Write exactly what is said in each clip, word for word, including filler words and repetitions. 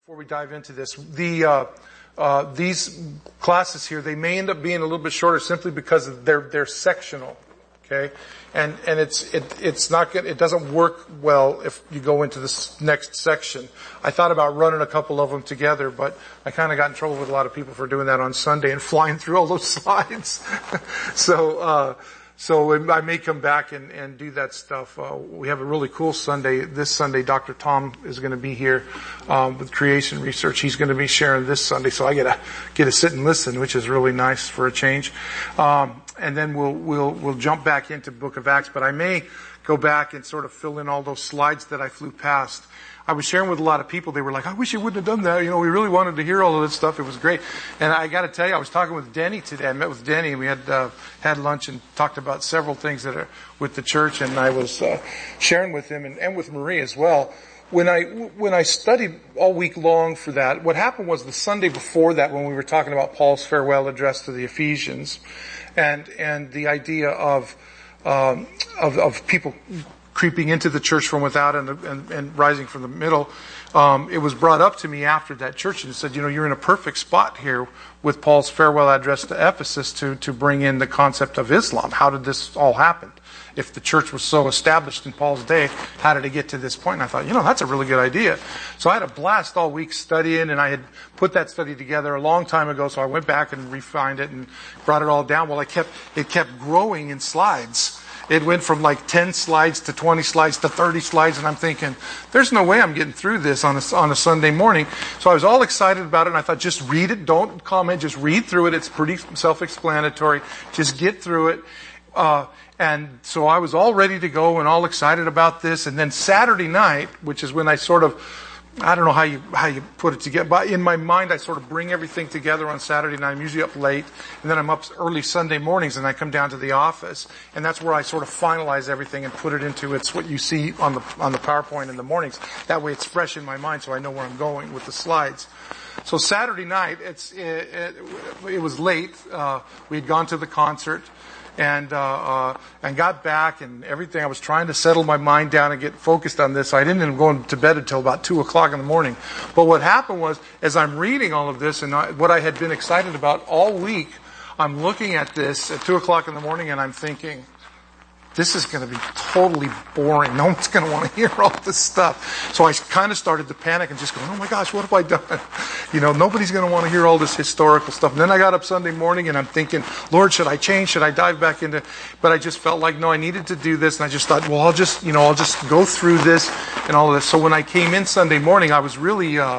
Before we dive into this, the uh, uh, these classes here, they may end up being a little bit shorter simply because they're they're sectional, okay, and and it's it it's not good. It doesn't work well if you go into this next section. I thought about running a couple of them together, but I kind of got in trouble with a lot of people for doing that on Sunday and flying through all those slides. so. Uh, So I may come back and, and do that stuff. Uh, we have a really cool Sunday. This Sunday, Doctor Tom is going to be here um, with creation research. He's going to be sharing this Sunday, so I get to get to sit and listen, which is really nice for a change. Um, and then we'll we'll we'll jump back into Book of Acts. But I may go back and sort of fill in all those slides that I flew past. I was sharing with a lot of people. They were like, I wish you wouldn't have done that. You know, we really wanted to hear all of this stuff. It was great. And I got to tell you, I was talking with Denny today. I met with Denny. We had uh, had lunch and talked about several things that are with the church. And I was uh, sharing with him and, and with Marie as well. When I when I studied all week long for that, what happened was the Sunday before that, when we were talking about Paul's farewell address to the Ephesians, and and the idea of um, of, of people creeping into the church from without and, and, and rising from the middle. Um, it was brought up to me after that church and said, you know, you're in a perfect spot here with Paul's farewell address to Ephesus to, to bring in the concept of Islam. How did this all happen? If the church was so established in Paul's day, how did it get to this point? And I thought, you know, that's a really good idea. So I had a blast all week studying, and I had put that study together a long time ago, so I went back and refined it and brought it all down. Well, I kept, it kept growing in slides. It went from like ten slides to twenty slides to thirty slides, and I'm thinking, there's no way I'm getting through this on a, on a Sunday morning. So I was all excited about it, and I thought, just read it, don't comment, just read through it. It's pretty self-explanatory. Just get through it. Uh, and so I was all ready to go and all excited about this. And then Saturday night, which is when I sort of, I don't know how you how you put it together, but in my mind I sort of bring everything together on Saturday night. I'm usually up late, and then I'm up early Sunday mornings, and I come down to the office, and that's where I sort of finalize everything and put it into it's what you see on the on the PowerPoint in the mornings. That way it's fresh in my mind, so I know where I'm going with the slides. So Saturday night, it's it, it, it was late. Uh, we had gone to the concert. And uh, uh and got back and everything. I was trying to settle my mind down and get focused on this. So I didn't end up going to bed until about two o'clock in the morning. But what happened was, as I'm reading all of this and I, what I had been excited about all week, I'm looking at this at two o'clock in the morning and I'm thinking, this is going to be totally boring. No one's going to want to hear all this stuff. So I kind of started to panic and just going, oh my gosh, what have I done? You know, nobody's going to want to hear all this historical stuff. And then I got up Sunday morning and I'm thinking, Lord, should I change? Should I dive back into, but I just felt like, no, I needed to do this. And I just thought, well, I'll just, you know, I'll just go through this and all of this. So when I came in Sunday morning, I was really, uh,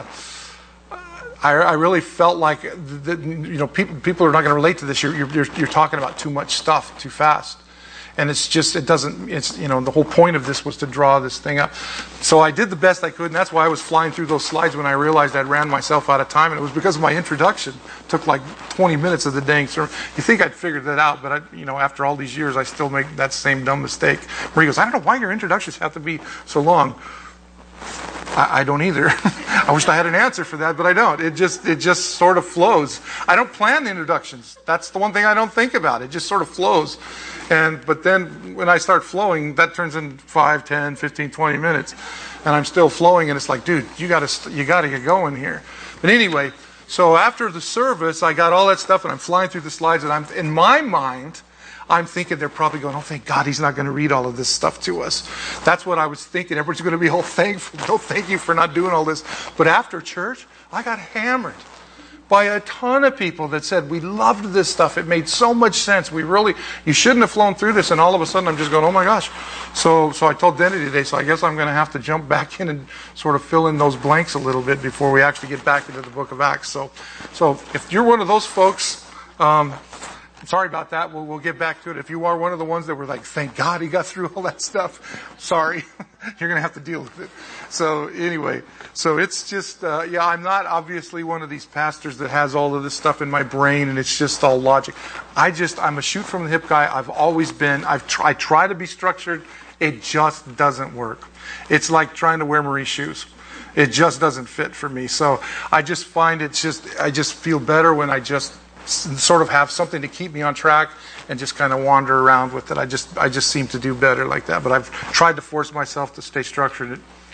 I, I really felt like, the, you know, people, people are not going to relate to this. You're, you're, you're talking about too much stuff too fast. And it's just, it doesn't, it's, you know, the whole point of this was to draw this thing up. So I did the best I could, and that's why I was flying through those slides when I realized I'd ran myself out of time, and it was because of my introduction. It took like twenty minutes of the dang sermon. You think I'd figured that out, but I, you know, after all these years, I still make that same dumb mistake. Marie goes, I don't know why your introductions have to be so long. I, I don't either. I wish I had an answer for that, but I don't. It just, it just sort of flows. I don't plan the introductions. That's the one thing I don't think about. It just sort of flows. And, but then when I start flowing, that turns in five, ten, fifteen, twenty minutes. And I'm still flowing, and it's like, dude, you gotta, you gotta get going here. But anyway, so after the service, I got all that stuff, and I'm flying through the slides, and I'm, in my mind, I'm thinking they're probably going, oh, thank God he's not going to read all of this stuff to us. That's what I was thinking. Everyone's going to be all thankful. No, thank you for not doing all this. But after church, I got hammered by a ton of people that said, we loved this stuff. It made so much sense. We really, you shouldn't have flown through this. And all of a sudden I'm just going, oh my gosh. So, so I told Denny today, so I guess I'm going to have to jump back in and sort of fill in those blanks a little bit before we actually get back into the book of Acts. So, so if you're one of those folks, um, sorry about that. We'll, we'll get back to it. If you are one of the ones that were like, thank God he got through all that stuff, sorry. You're going to have to deal with it. So anyway, so it's just, uh, yeah, I'm not obviously one of these pastors that has all of this stuff in my brain and it's just all logic. I just, I'm a shoot from the hip guy. I've always been. I've tr- I try to be structured. It just doesn't work. It's like trying to wear Marie's shoes. It just doesn't fit for me. So I just find it's just, I just feel better when I just sort of have something to keep me on track and just kind of wander around with it. I just I just seem to do better like that. But I've tried to force myself to stay structured.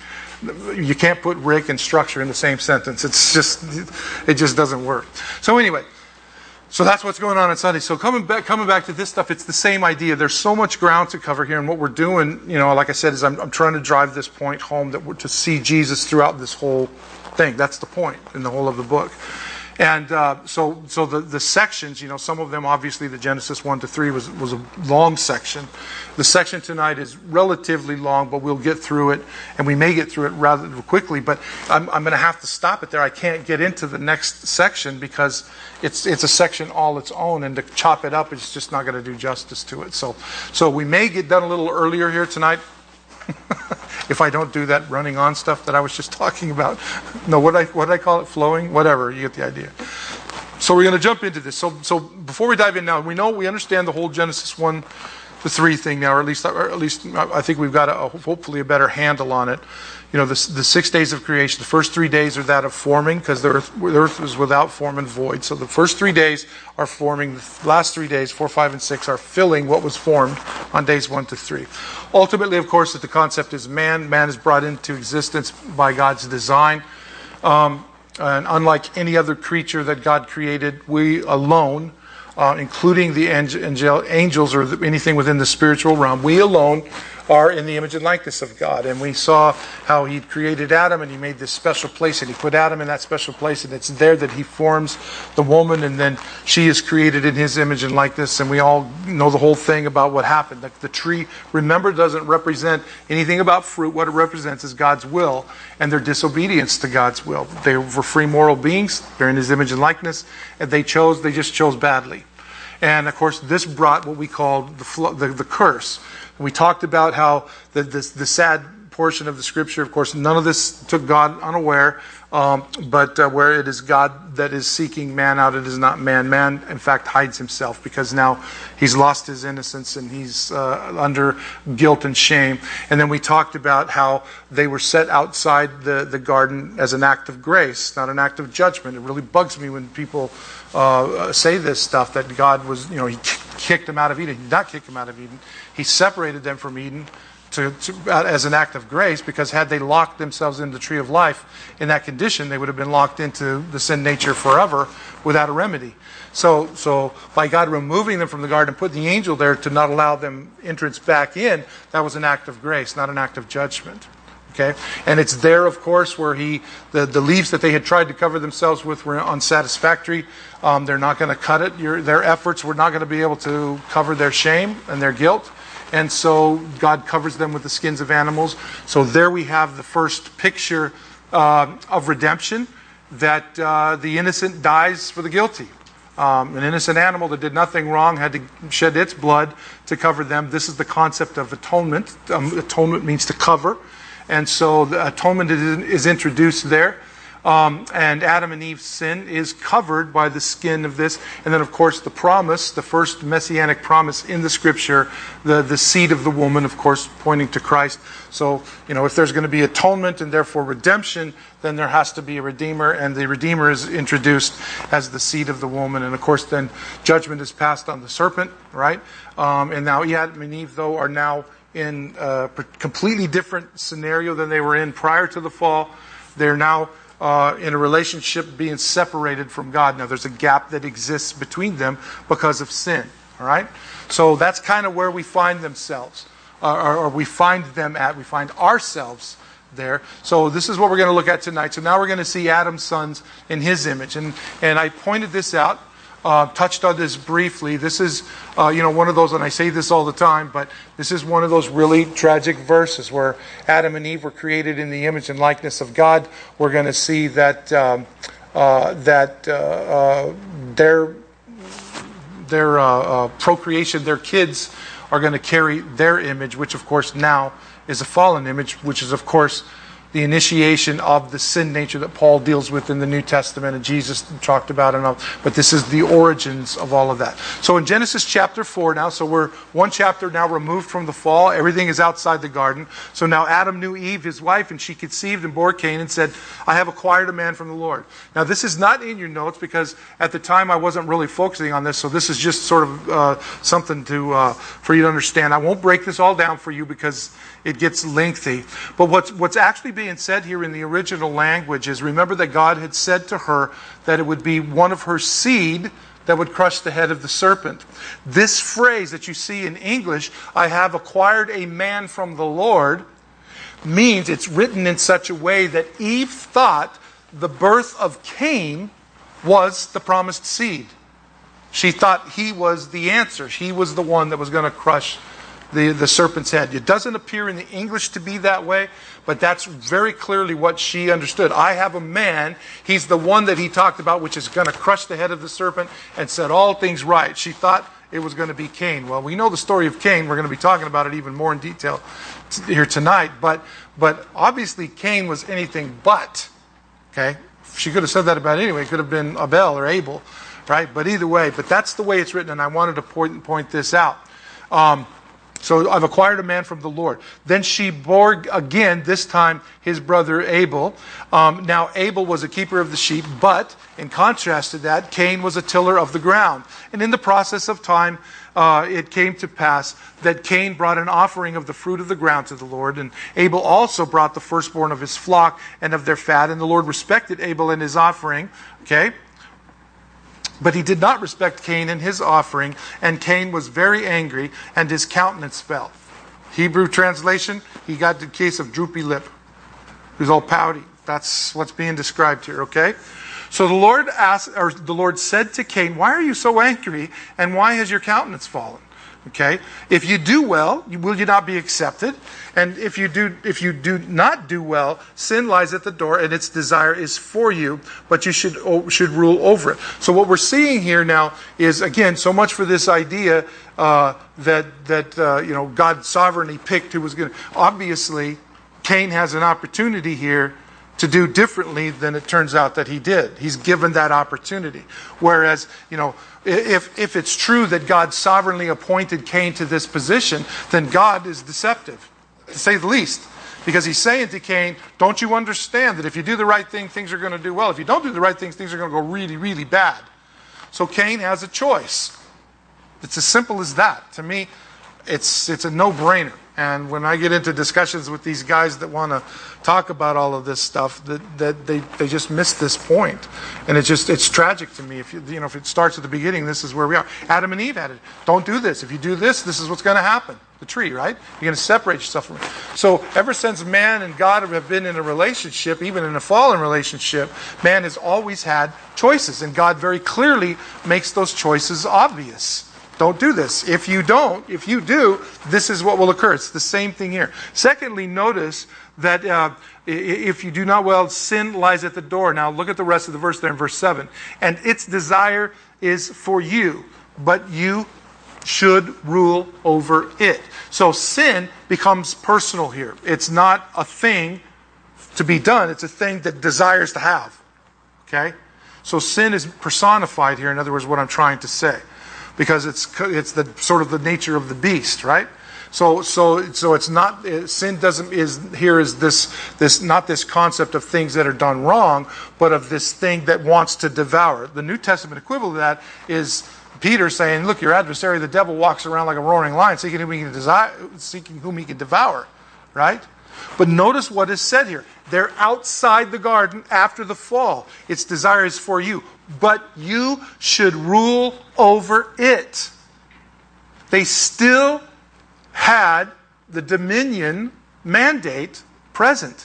you can't put Rick and structure in the same sentence. It's just, it just doesn't work. So anyway, so that's what's going on on Sunday. So coming back, coming back to this stuff, it's the same idea. There's so much ground to cover here, and what we're doing, you know, like I said, is I'm, I'm trying to drive this point home that we're to see Jesus throughout this whole thing. That's the point in the whole of the book. And uh, so, so the, the sections, you know, some of them, obviously, the Genesis one to three was was a long section. The section tonight is relatively long, but we'll get through it, and we may get through it rather quickly. But I'm, I'm going to have to stop it there. I can't get into the next section because it's it's a section all its own, and to chop it up is just not going to do justice to it. So, so we may get done a little earlier here tonight. If I don't do that running on stuff that I was just talking about. No, what I what did I call it? Flowing? Whatever, you get the idea. So we're going to jump into this. So so before we dive in now, we know we understand the whole Genesis one to three thing now, or at least or at least I think we've got a, hopefully a better handle on it. You know, the, the six days of creation, the first three days are that of forming, because the earth, the earth was without form and void. So the first three days are forming. The last three days, four, five, and six, are filling what was formed on days one to three. Ultimately, of course, the concept is man. Man is brought into existence by God's design. Um, and unlike any other creature that God created, we alone, uh, including the angel, angels or the, anything within the spiritual realm, we alone are in the image and likeness of God. And we saw how He created Adam, and He made this special place, and He put Adam in that special place, and it's there that He forms the woman, and then she is created in His image and likeness. And we all know the whole thing about what happened. The, the tree, remember, doesn't represent anything about fruit. What it represents is God's will and their disobedience to God's will. They were free moral beings. They're in His image and likeness, and they chose, they just chose badly. And of course, this brought what we called the, flo- the, the curse. We talked about how the, the, the sad portion of the Scripture, of course, none of this took God unaware, um, but uh, where it is God that is seeking man out, it is not man. Man, in fact, hides himself because now he's lost his innocence and he's uh, under guilt and shame. And then we talked about how they were set outside the, the garden as an act of grace, not an act of judgment. It really bugs me when people uh, say this stuff, that God was, you know, He kicked them out of Eden. He did not kick them out of Eden. He separated them from Eden to, to, as an act of grace, because had they locked themselves in the tree of life in that condition, they would have been locked into the sin nature forever without a remedy. So, so by God removing them from the garden and putting the angel there to not allow them entrance back in, that was an act of grace, not an act of judgment. Okay, and it's there, of course, where he the, the leaves that they had tried to cover themselves with were unsatisfactory. Um, they're not going to cut it. Your, their efforts were not going to be able to cover their shame and their guilt. And so God covers them with the skins of animals. So there we have the first picture uh, of redemption, that uh, the innocent dies for the guilty. Um, an innocent animal that did nothing wrong had to shed its blood to cover them. This is the concept of atonement. Um, atonement means to cover. And so the atonement is introduced there. Um, and Adam and Eve's sin is covered by the skin of this. And then, of course, the promise, the first messianic promise in the Scripture, the, the seed of the woman, of course, pointing to Christ. So, you know, if there's going to be atonement and therefore redemption, then there has to be a Redeemer. And the Redeemer is introduced as the seed of the woman. And, of course, then judgment is passed on the serpent, right? Um, and now Adam and Eve, though, are now in a completely different scenario than they were in prior to the fall. They're now uh, in a relationship being separated from God. Now there's a gap that exists between them because of sin. All right? So that's kind of where we find themselves, uh, or, or we find them at. We find ourselves there. So this is what we're going to look at tonight. So now we're going to see Adam's sons in his image. And, and I pointed this out. Uh, touched on this briefly. This is, uh, you know, one of those, and I say this all the time, but this is one of those really tragic verses where Adam and Eve were created in the image and likeness of God. We're going to see that um, uh, that uh, uh, their their uh, uh, procreation, their kids, are going to carry their image, which of course now is a fallen image, which is of course the initiation of the sin nature that Paul deals with in the New Testament and Jesus talked about. And all, but this is the origins of all of that. So in Genesis chapter four now, so we're one chapter now removed from the fall. Everything is outside the garden. So now Adam knew Eve, his wife, and she conceived and bore Cain and said, I have acquired a man from the Lord. Now this is not in your notes because at the time I wasn't really focusing on this. So this is just sort of uh, something to uh, for you to understand. I won't break this all down for you because it gets lengthy. But what's what's actually being being said here in the original language is, remember that God had said to her that it would be one of her seed that would crush the head of the serpent. This phrase that you see in English, I have acquired a man from the Lord, means it's written in such a way that Eve thought the birth of Cain was the promised seed. She thought he was the answer. He was the one that was going to crush the, the serpent's head. It doesn't appear in the English to be that way, but that's very clearly what she understood. I have a man, he's the one that he talked about, which is going to crush the head of the serpent and set all things right. She thought it was going to be Cain. Well, we know the story of Cain. We're going to be talking about it even more in detail t- here tonight. But, but obviously Cain was anything but. Okay? She could have said that about anyway. It could have been Abel or Abel. Right? But either way, but that's the way it's written, and I wanted to point, point this out. Um, so I've acquired a man from the Lord. Then she bore again, this time his brother Abel. Um, now Abel was a keeper of the sheep, but in contrast to that, Cain was a tiller of the ground. And in the process of time, uh, it came to pass that Cain brought an offering of the fruit of the ground to the Lord, and Abel also brought the firstborn of his flock and of their fat, and the Lord respected Abel and his offering. Okay? But he did not respect Cain and his offering, and Cain was very angry, and his countenance fell. Hebrew translation, he got the case of droopy lip. He was all pouty. That's what's being described here, okay? So the Lord asked, or the Lord said to Cain, why are you so angry, and why has your countenance fallen? Okay? If you do well, will you not be accepted? And if you do if you do not do well, sin lies at the door, and its desire is for you, but you should should rule over it. So what we're seeing here now is, again, so much for this idea uh, that that uh, you know God sovereignly picked who was going to. Obviously, Cain has an opportunity here to do differently than it turns out that he did. He's given that opportunity. Whereas, you know, if if it's true that God sovereignly appointed Cain to this position, then God is deceptive, to say the least. Because he's saying to Cain, don't you understand that if you do the right thing, things are going to do well. If you don't do the right things, things are going to go really, really bad. So Cain has a choice. It's as simple as that. To me, it's it's a no-brainer. And when I get into discussions with these guys that want to talk about all of this stuff, that, that they, they just miss this point. And it's just, it's tragic to me. If you, you know, if it starts at the beginning, this is where we are. Adam and Eve had it. Don't do this. If you do this, this is what's going to happen. The tree, right? You're going to separate yourself from it. So ever since man and God have been in a relationship, even in a fallen relationship, man has always had choices. And God very clearly makes those choices obvious. Don't do this. If you don't, if you do, this is what will occur. It's the same thing here. Secondly, notice that uh, if you do not well, sin lies at the door. Now look at the rest of the verse there in verse seven. And its desire is for you, but you should rule over it. So sin becomes personal here. It's not a thing to be done. It's a thing that desires to have. Okay? So sin is personified here. In other words, what I'm trying to say. Because it's it's the sort of the nature of the beast, right? So so so it's not sin doesn't is here is this this not this concept of things that are done wrong, but of this thing that wants to devour. The New Testament equivalent of that is Peter saying, "Look, your adversary, the devil, walks around like a roaring lion, seeking whom he can desire, seeking whom he can devour." Right? But notice what is said here. They're outside the garden after the fall. Its desire is for you, but you should rule over it. They still had the dominion mandate present.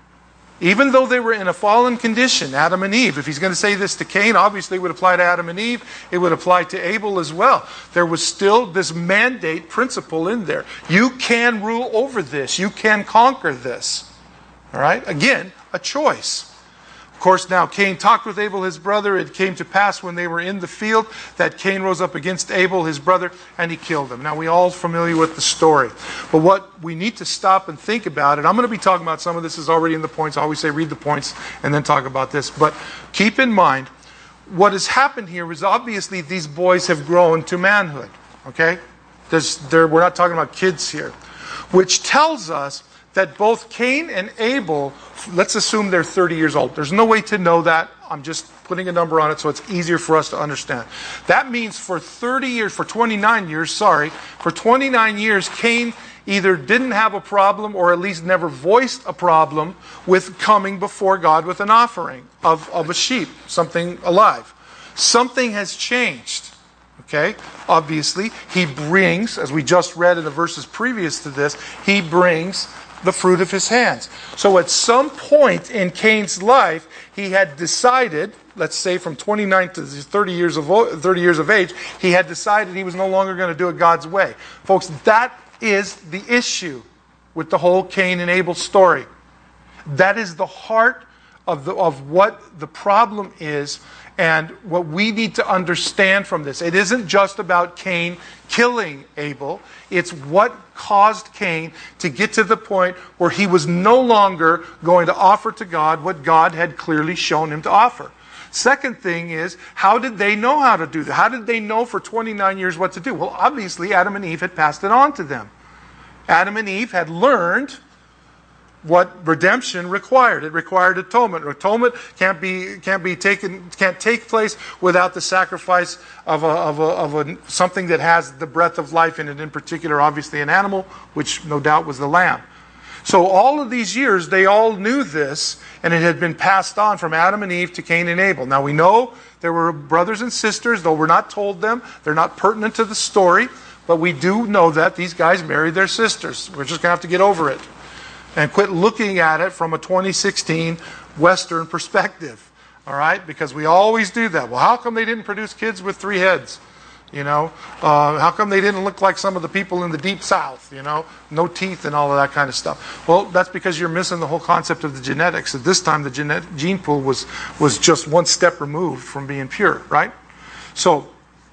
Even though they were in a fallen condition, Adam and Eve. If he's going to say this to Cain, obviously it would apply to Adam and Eve. It would apply to Abel as well. There was still this mandate principle in there. You can rule over this. You can conquer this. All right? Again, a choice. Of course, now Cain talked with Abel, his brother. It came to pass when they were in the field that Cain rose up against Abel, his brother, and he killed him. Now, we all familiar with the story. But what we need to stop and think about, and I'm going to be talking about some of this is already in the points. I always say read the points and then talk about this. But keep in mind, what has happened here is obviously these boys have grown to manhood. Okay? There's, there, we're not talking about kids here. Which tells us that both Cain and Abel, let's assume they're thirty years old. There's no way to know that. I'm just putting a number on it so it's easier for us to understand. That means for thirty years, for twenty-nine years, sorry, for twenty-nine years, Cain either didn't have a problem or at least never voiced a problem with coming before God with an offering of, of a sheep, something alive. Something has changed. Okay? Obviously, he brings, as we just read in the verses previous to this, he brings the fruit of his hands. So at some point in Cain's life, he had decided, let's say from twenty-nine to thirty years of thirty years of age, he had decided he was no longer going to do it God's way. Folks, that is the issue with the whole Cain and Abel story. That is the heart of the of what the problem is, and what we need to understand from this. It isn't just about Cain killing Abel. It's what caused Cain to get to the point where he was no longer going to offer to God what God had clearly shown him to offer. Second thing is, how did they know how to do that? How did they know for twenty-nine years what to do? Well, obviously, Adam and Eve had passed it on to them. Adam and Eve had learned what redemption required. It required atonement. Atonement can't be can't be taken can't take place without the sacrifice of a of a of a something that has the breath of life in it. In particular, obviously, an animal, which no doubt was the lamb. So all of these years, they all knew this, and it had been passed on from Adam and Eve to Cain and Abel. Now we know there were brothers and sisters, though we're not told them. They're not pertinent to the story, but we do know that these guys married their sisters. We're just going to have to get over it and quit looking at it from a twenty sixteen Western perspective. All right? Because we always do that. Well, how come they didn't produce kids with three heads? You know? Uh, how come they didn't look like some of the people in the Deep South? You know? No teeth and all of that kind of stuff. Well, that's because you're missing the whole concept of the genetics. At this time, the genet- gene pool was, was just one step removed from being pure. Right? So,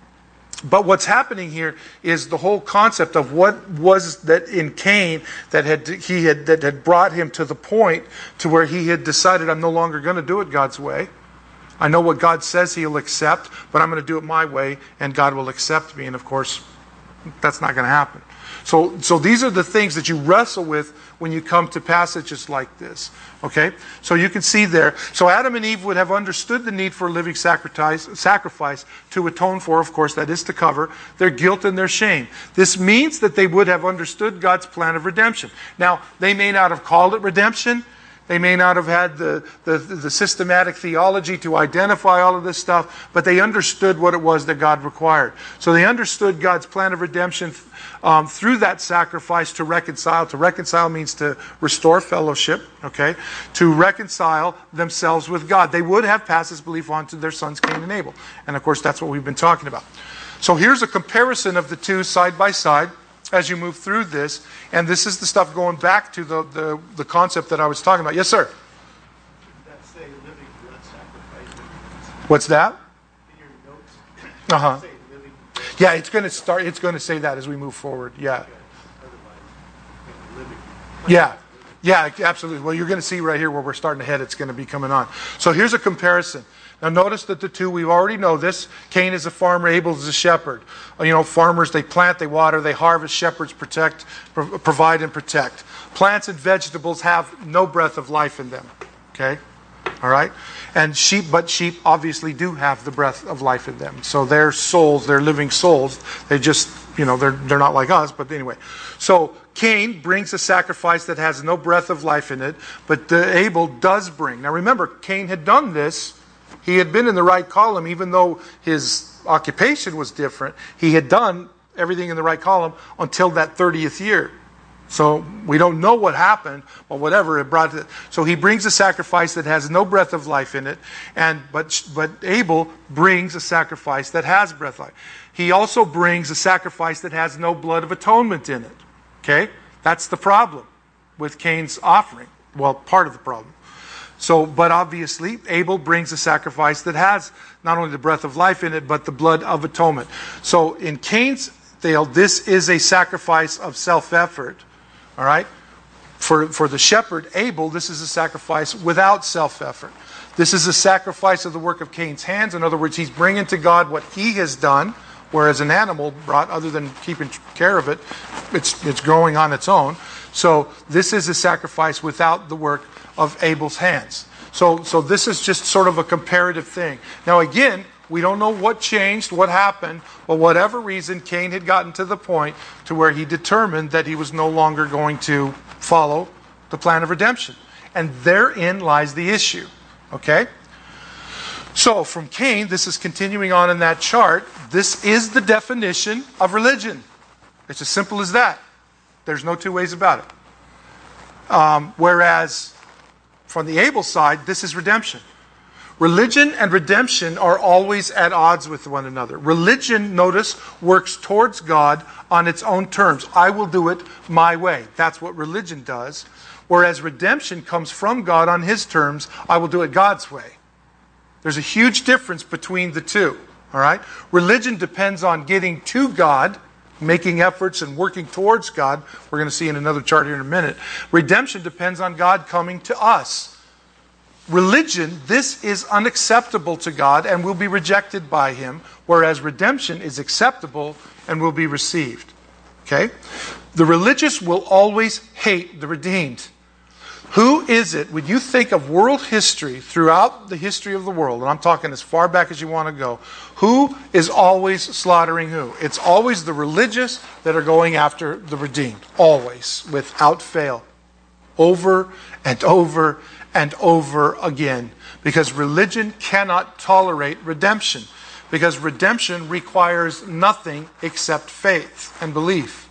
but what's happening here is the whole concept of what was that in Cain that had he had that had brought him to the point to where he had decided, I'm no longer going to do it God's way. I know what God says He'll accept, but I'm going to do it my way, and God will accept me. And of course, that's not going to happen. So, so these are the things that you wrestle with when you come to passages like this. Okay? So you can see there. So Adam and Eve would have understood the need for a living sacrifice, sacrifice to atone for, of course, that is to cover their guilt and their shame. This means that they would have understood God's plan of redemption. Now, they may not have called it redemption. They may not have had the, the, the systematic theology to identify all of this stuff, but they understood what it was that God required. So they understood God's plan of redemption um, through that sacrifice to reconcile. To reconcile means to restore fellowship, okay? To reconcile themselves with God. They would have passed this belief on to their sons Cain and Abel. And of course, that's what we've been talking about. So here's a comparison of the two side by side as you move through this. And this is the stuff going back to the, the, the concept that I was talking about. Yes, sir? That's a living blood sacrifice. What's that? In your notes, Uh-huh. say living blood Yeah, it's going to start, it's going to say that as we move forward. Yeah. sacrifice. Otherwise, living. Yeah. Yeah, absolutely. Well, you're going to see right here where we're starting to head. It's going to be coming on. So here's a comparison. Now notice that the two, we already know this. Cain is a farmer, Abel is a shepherd. You know, farmers, they plant, they water, they harvest. Shepherds protect, pro- provide and protect. Plants and vegetables have no breath of life in them. Okay? All right? And sheep, but sheep obviously do have the breath of life in them. So they're souls, they're living souls. They just, you know, they're, they're not like us, but anyway. So Cain brings a sacrifice that has no breath of life in it, but uh, Abel does bring. Now remember, Cain had done this. He had been in the right column, even though his occupation was different. He had done everything in the right column until that thirtieth year. So we don't know what happened, but whatever it brought. To, so he brings a sacrifice that has no breath of life in it, and but but Abel brings a sacrifice that has breath of life. He also brings a sacrifice that has no blood of atonement in it. Okay, that's the problem with Cain's offering. Well, part of the problem. So, but obviously, Abel brings a sacrifice that has not only the breath of life in it, but the blood of atonement. So, in Cain's tale, this is a sacrifice of self-effort. All right? For, for the shepherd, Abel, this is a sacrifice without self-effort. This is a sacrifice of the work of Cain's hands. In other words, he's bringing to God what he has done, whereas an animal brought, other than keeping care of it, it's, it's growing on its own. So, this is a sacrifice without the work of Abel's hands. So, so this is just sort of a comparative thing. Now again, We don't know what changed, what happened, but whatever reason, Cain had gotten to the point to where he determined that he was no longer going to follow the plan of redemption. And therein lies the issue. Okay? So from Cain, this is continuing on in that chart, this is the definition of religion. It's as simple as that. There's no two ways about it. Um, whereas from the Abel side, this is redemption. Religion and redemption are always at odds with one another. Religion, notice, works towards God on its own terms. I will do it my way. That's what religion does. Whereas redemption comes from God on His terms. I will do it God's way. There's a huge difference between the two. All right? Religion depends on getting to God, making efforts and working towards God. We're going to see in another chart here in a minute. Redemption depends on God coming to us. Religion, this is unacceptable to God and will be rejected by Him, whereas redemption is acceptable and will be received. Okay? The religious will always hate the redeemed. Who is it, when you think of world history, throughout the history of the world, and I'm talking as far back as you want to go, who is always slaughtering who? It's always the religious that are going after the redeemed. Always, without fail. Over and over and over again. Because religion cannot tolerate redemption. Because redemption requires nothing except faith and belief.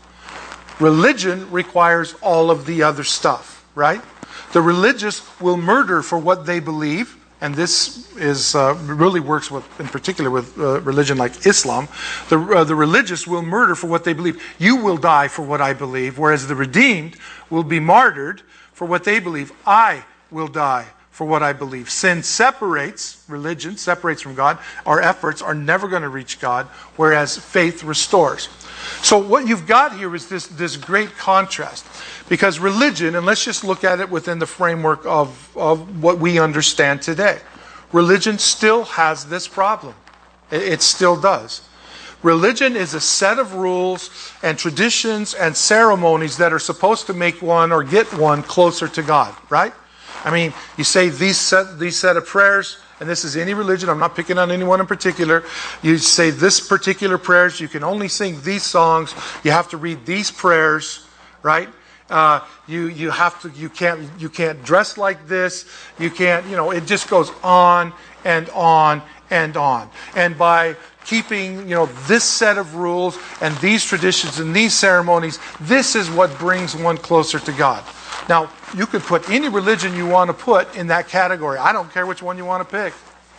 Religion requires all of the other stuff, right? The religious will murder for what they believe, and this is uh, really works with, in particular with uh, religion like Islam. The, uh, the religious will murder for what they believe. You will die for what I believe, whereas the redeemed will be martyred for what they believe. I will die for what I believe. Sin separates, religion separates from God. Our efforts are never going to reach God, whereas faith restores. So what you've got here is this, this great contrast. Because religion, and let's just look at it within the framework of, of what we understand today. Religion still has this problem. It, it still does. Religion is a set of rules and traditions and ceremonies that are supposed to make one or get one closer to God, right? I mean, you say these set, these set of prayers, and this is any religion, I'm not picking on anyone in particular. You say this particular prayers, you can only sing these songs, you have to read these prayers, right? Uh, you you have to you can't you can't dress like this. You can't you know it just goes on and on and on. And by keeping you know this set of rules and these traditions and these ceremonies, this is what brings one closer to God. Now you could put any religion you want to put in that category. I don't care which one you want to pick.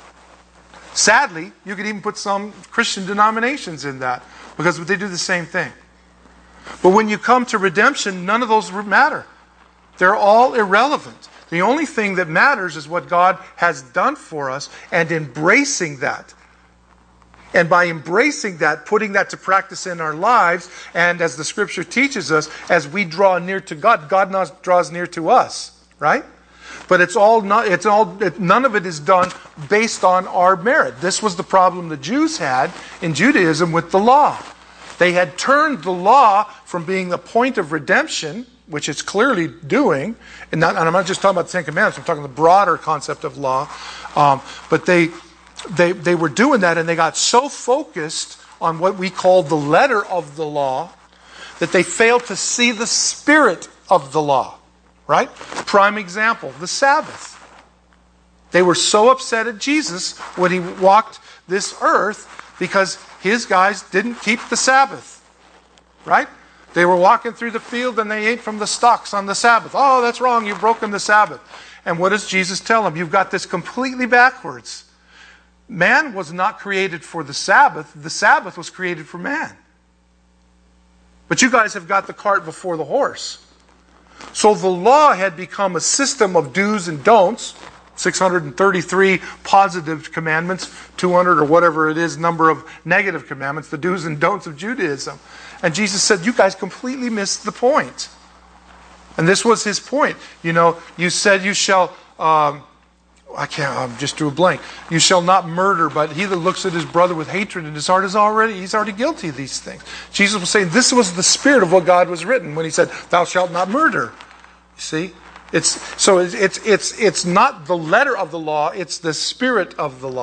Sadly, you could even put some Christian denominations in that because they do the same thing. But when you come to redemption, none of those matter. They're all irrelevant. The only thing that matters is what God has done for us and embracing that. And by embracing that, putting that to practice in our lives, and as the Scripture teaches us, as we draw near to God, God not, draws near to us, right? But it's all not. It's all. It, none of it is done based on our merit. This was the problem the Jews had in Judaism with the law. They had turned the law from being the point of redemption, which it's clearly doing, and, not, and I'm not just talking about the Ten Commandments, I'm talking the broader concept of law. Um, but they, they, they were doing that, and they got so focused on what we call the letter of the law that they failed to see the spirit of the law. Right? Prime example, the Sabbath. They were so upset at Jesus when He walked this earth because His guys didn't keep the Sabbath. Right? They were walking through the field and they ate from the stalks on the Sabbath. Oh, that's wrong. You've broken the Sabbath. And what does Jesus tell them? You've got this completely backwards. Man was not created for the Sabbath. The Sabbath was created for man. But you guys have got the cart before the horse. So the law had become a system of do's and don'ts, six hundred thirty-three positive commandments, two hundred or whatever it is, number of negative commandments, the do's and don'ts of Judaism. And Jesus said, you guys completely missed the point. And this was His point. You know, you said you shall, um, I can't, I'm just drew a blank. You shall not murder, but he that looks at his brother with hatred in his heart is already, he's already guilty of these things. Jesus was saying this was the spirit of what God was written when He said, thou shalt not murder. You see? It's, so it's, it's, it's, it's not the letter of the law, it's the spirit of the law.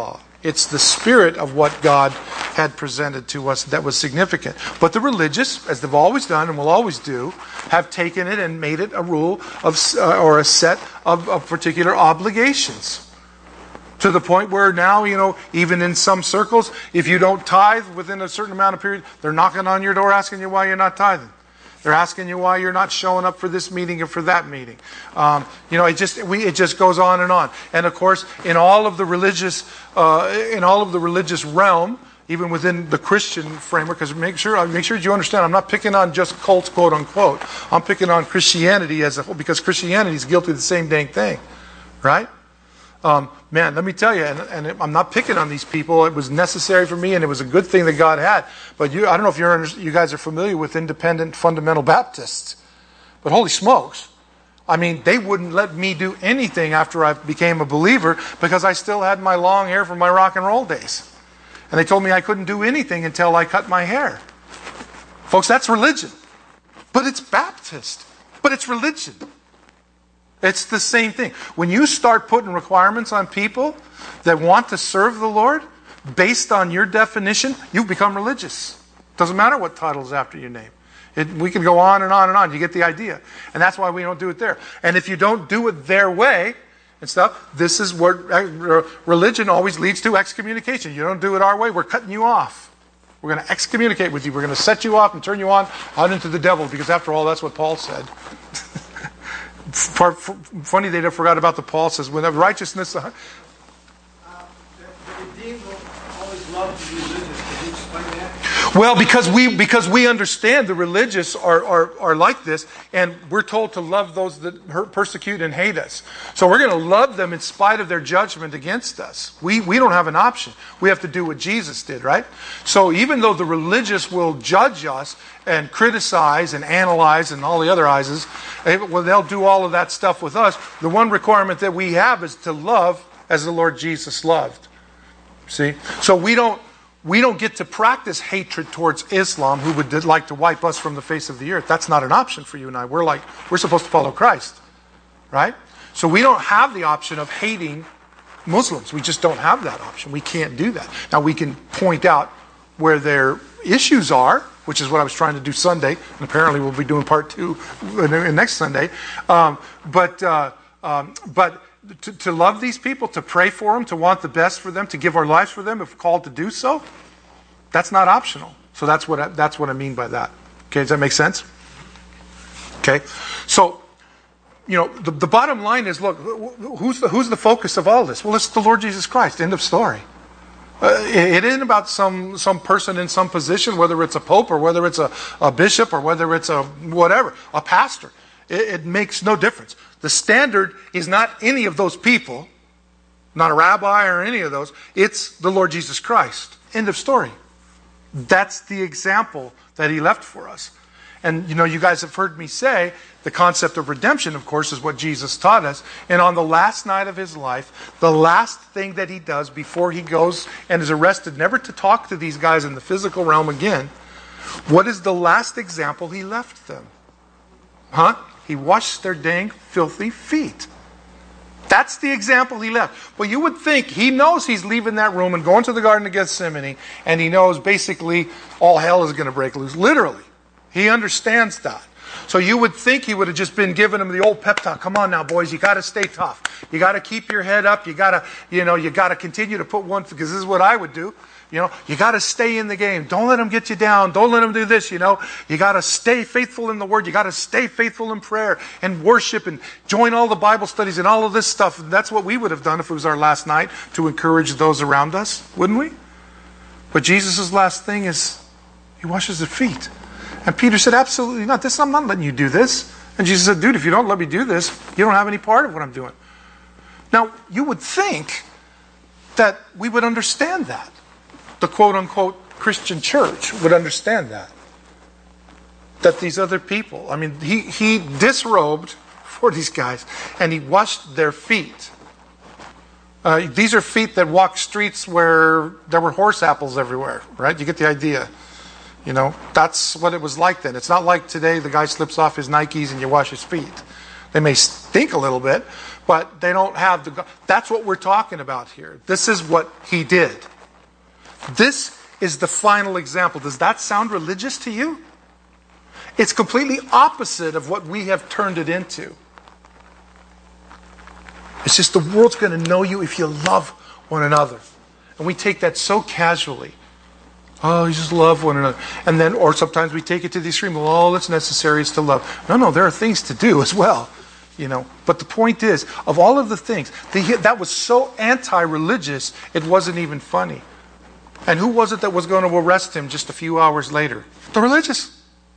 It's the spirit of what God had presented to us that was significant. But the religious, as they've always done and will always do, have taken it and made it a rule of uh, or a set of, of particular obligations. To the point where now, you know, even in some circles, if you don't tithe within a certain amount of period, they're knocking on your door asking you why you're not tithing. They're asking you why you're not showing up for this meeting or for that meeting. Um, you know, it just we it just goes on and on. And of course, in all of the religious, uh, in all of the religious realm, even within the Christian framework, because make sure make sure you understand, I'm not picking on just cults, quote unquote. I'm picking on Christianity as a whole, because Christianity is guilty of the same dang thing, right? Um, man, let me tell you, and, and I'm not picking on these people. It was necessary for me, and it was a good thing that God had. But you, I don't know if you're, you guys are familiar with independent fundamental Baptists. But holy smokes. I mean, they wouldn't let me do anything after I became a believer because I still had my long hair from my rock and roll days. And they told me I couldn't do anything until I cut my hair. Folks, that's religion. But it's Baptist. But it's religion. It's the same thing. When you start putting requirements on people that want to serve the Lord based on your definition, you become religious. Doesn't matter what title is after your name. It, we can go on and on and on. You get the idea. And that's why we don't do it there. And if you don't do it their way and stuff, this is what religion always leads to: excommunication. You don't do it our way, we're cutting you off. We're going to excommunicate with you. We're going to set you off and turn you on out into the devil, because after all, that's what Paul said. Funny they forgot about the Paul says, when the righteousness... Uh, the redeemed will always love to do religious. Can you explain that? Well, because we because we understand the religious are, are, are like this, and we're told to love those that hurt, persecute and hate us. So we're going to love them in spite of their judgment against us. We we don't have an option. We have to do what Jesus did, right? So even though the religious will judge us and criticize and analyze and all the other I's, well, they'll do all of that stuff with us. The one requirement that we have is to love as the Lord Jesus loved. See? So we don't we don't get to practice hatred towards Islam, who would like to wipe us from the face of the earth. That's not an option for you and I. We're like we're supposed to follow Christ. Right? So we don't have the option of hating Muslims. We just don't have that option. We can't do that. Now we can point out where their issues are, which is what I was trying to do Sunday, and apparently we'll be doing part two next Sunday. Um, but uh, um, but to, to love these people, to pray for them, to want the best for them, to give our lives for them if called to do so, that's not optional. So that's what I, that's what I mean by that. Okay, does that make sense? Okay, so you know the, the bottom line is, look, who's the who's the focus of all this? Well, it's the Lord Jesus Christ. End of story. Uh, it isn't about some, some person in some position, whether it's a pope or whether it's a, a bishop or whether it's a whatever, a pastor. It, it makes no difference. The standard is not any of those people, not a rabbi or any of those. It's the Lord Jesus Christ. End of story. That's the example that He left for us. And, you know, you guys have heard me say the concept of redemption, of course, is what Jesus taught us. And on the last night of His life, the last thing that He does before He goes and is arrested, never to talk to these guys in the physical realm again, what is the last example He left them? Huh? He washed their dang, filthy feet. That's the example He left. Well, you would think He knows He's leaving that room and going to the Garden of Gethsemane, and He knows basically all hell is going to break loose. Literally. He understands that. So you would think He would have just been giving them the old pep talk. Come on now, boys, you got to stay tough. You got to keep your head up. You got to, you know, you got to continue to put one, because this is what I would do. You know, you got to stay in the game. Don't let them get you down. Don't let them do this, you know. You got to stay faithful in the Word. You got to stay faithful in prayer and worship and join all the Bible studies and all of this stuff. And that's what we would have done if it was our last night, to encourage those around us, wouldn't we? But Jesus' last thing is He washes their feet. And Peter said, absolutely not. This, I'm not letting you do this. And Jesus said, dude, if you don't let me do this, you don't have any part of what I'm doing. Now, you would think that we would understand that. The quote-unquote Christian church would understand that. That these other people, I mean, he, he disrobed for these guys, and He washed their feet. Uh, these are feet that walk streets where there were horse apples everywhere, right? You get the idea. You know, that's what it was like then. It's not like today the guy slips off his Nikes and you wash his feet. They may stink a little bit, but they don't have the God. That's what we're talking about here. This is what he did. This is the final example. Does that sound religious to you? It's completely opposite of what we have turned it into. It's just the world's going to know you if you love one another. And we take that so casually. Oh, you just love one another. And then, or sometimes we take it to the extreme. Well, all that's necessary is to love. No, no, there are things to do as well. You know, but the point is, of all of the things, the, that was so anti-religious, it wasn't even funny. And who was it that was going to arrest him just a few hours later? The religious.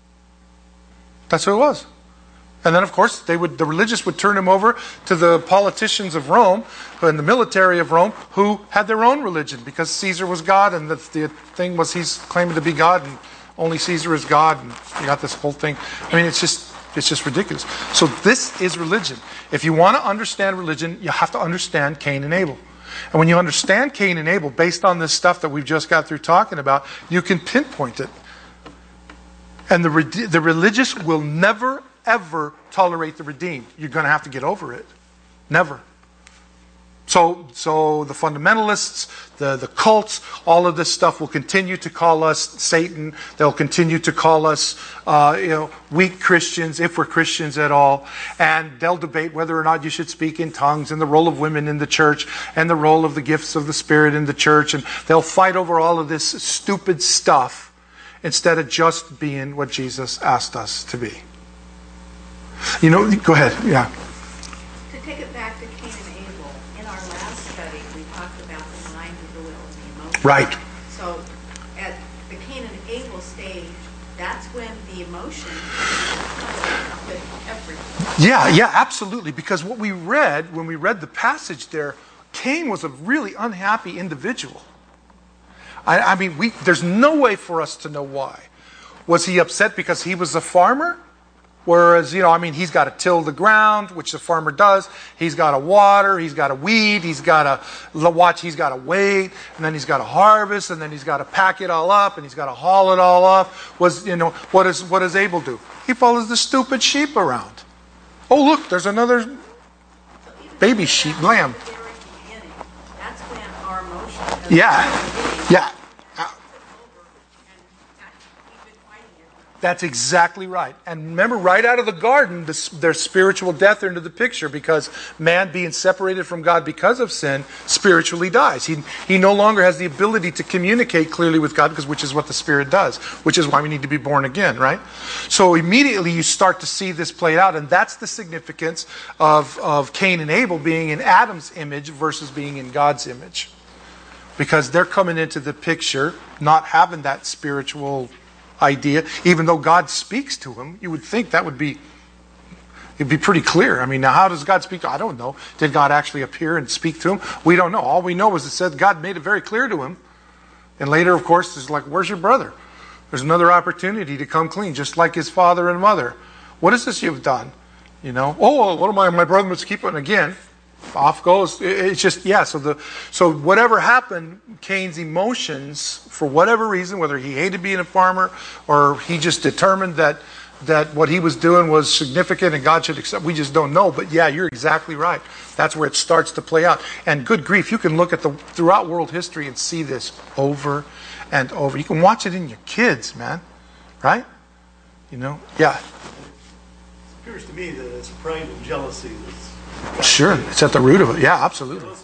That's who it was. And then, of course, they would the religious would turn him over to the politicians of Rome and the military of Rome, who had their own religion, because Caesar was God, and the, the thing was he's claiming to be God, and only Caesar is God, and you got this whole thing. I mean, it's just it's just ridiculous. So this is religion. If you want to understand religion, you have to understand Cain and Abel. And when you understand Cain and Abel, based on this stuff that we've just got through talking about, you can pinpoint it. And the the religious will never, ever tolerate the redeemed. You're going to have to get over it. Never. So, so the fundamentalists, the, the cults, all of this stuff will continue to call us Satan. They'll continue to call us, uh, you know, weak Christians, if we're Christians at all. And they'll debate whether or not you should speak in tongues, and the role of women in the church, and the role of the gifts of the Spirit in the church. And they'll fight over all of this stupid stuff instead of just being what Jesus asked us to be. You know, go ahead. Yeah. To take it back to Cain and Abel, in our last study, we talked about the mind, the will, and the emotion. Right. So, at the Cain and Abel stage, that's when the emotion with everything. Yeah, yeah, absolutely. Because what we read, when we read the passage there, Cain was a really unhappy individual. I, I mean, we, there's no way for us to know why. Was he upset because he was a farmer? Whereas, you know, I mean, he's got to till the ground, which the farmer does. He's got to water, he's got to weed, he's got to watch, he's got to wait, and then he's got to harvest, and then he's got to pack it all up, and he's got to haul it all off. Was, you know, what does, what does Abel do? He follows the stupid sheep around. Oh, look, there's another baby sheep, lamb. That's when our emotion. Yeah, yeah. That's exactly right. And remember, right out of the garden, this, there's spiritual death into the picture, because man, being separated from God because of sin, spiritually dies. He, he no longer has the ability to communicate clearly with God, because which is what the Spirit does, which is why we need to be born again, right? So immediately you start to see this played out, and that's the significance of, of Cain and Abel being in Adam's image versus being in God's image. Because they're coming into the picture not having that spiritual idea, even though God speaks to him. You would think that would be it'd be pretty clear. I mean, now how does God speak? I don't know. Did God actually appear and speak to him? We don't know. All we know is it said God made it very clear to him. And later, of course, it's like, where's your brother? There's another opportunity to come clean, just like his father and mother. What is this you've done? You know, oh, what am I? My brother must keep it again. Off goes. It's just, yeah, so the so whatever happened, Cain's emotions, for whatever reason, whether he hated being a farmer or he just determined that that what he was doing was significant and God should accept, we just don't know. But yeah, you're exactly right. That's where it starts to play out. And good grief, you can look at the throughout world history and see this over and over. You can watch it in your kids, man. Right? You know? Yeah. It appears to me that it's pride and jealousy that's Sure, it's at the root of it. Yeah, absolutely. because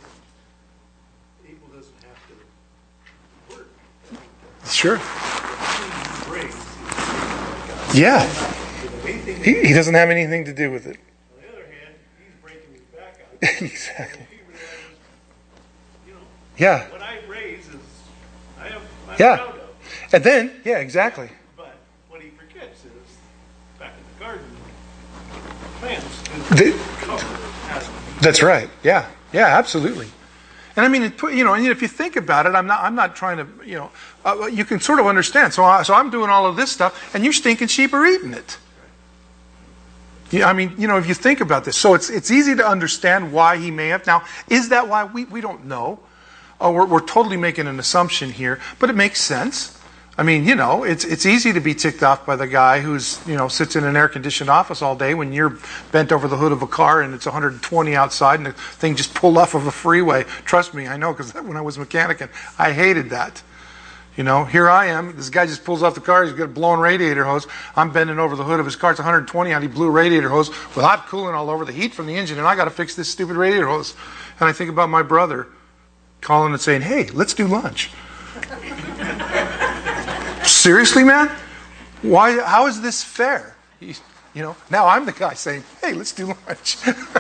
Abel doesn't have to work. Sure. He brings, Yeah. anything. He, he doesn't have anything to do with it. On the other hand, he's breaking his back out. Exactly. And he realizes, you know, Yeah. what I raise is, I am I'm Yeah. proud of. And then, yeah, exactly. But what he forgets is, back in the garden, plants The- cover has That's right. Yeah. Yeah, absolutely. And I mean, it put, you know, and if you think about it, I'm not, I'm not trying to, you know, uh, you can sort of understand. So, I, so I'm doing all of this stuff, and you stinking sheep are eating it. Yeah, I mean, you know, if you think about this, so it's it's easy to understand why he may have. Now, is that why? We we don't know. Uh, we're we're totally making an assumption here, but it makes sense. I mean, you know, it's it's easy to be ticked off by the guy who's, you know, sits in an air-conditioned office all day when you're bent over the hood of a car and it's one hundred twenty outside and the thing just pulled off of a freeway. Trust me, I know, because when I was mechanicing, I hated that. You know, here I am. This guy just pulls off the car. He's got a blown radiator hose. I'm bending over the hood of his car. It's one hundred twenty out. He blew a radiator hose with hot coolant all over the heat from the engine, and I got to fix this stupid radiator hose. And I think about my brother calling and saying, "Hey, let's do lunch." Seriously, man? Why? How is this fair? He, you know, now I'm the guy saying, "Hey, let's do lunch."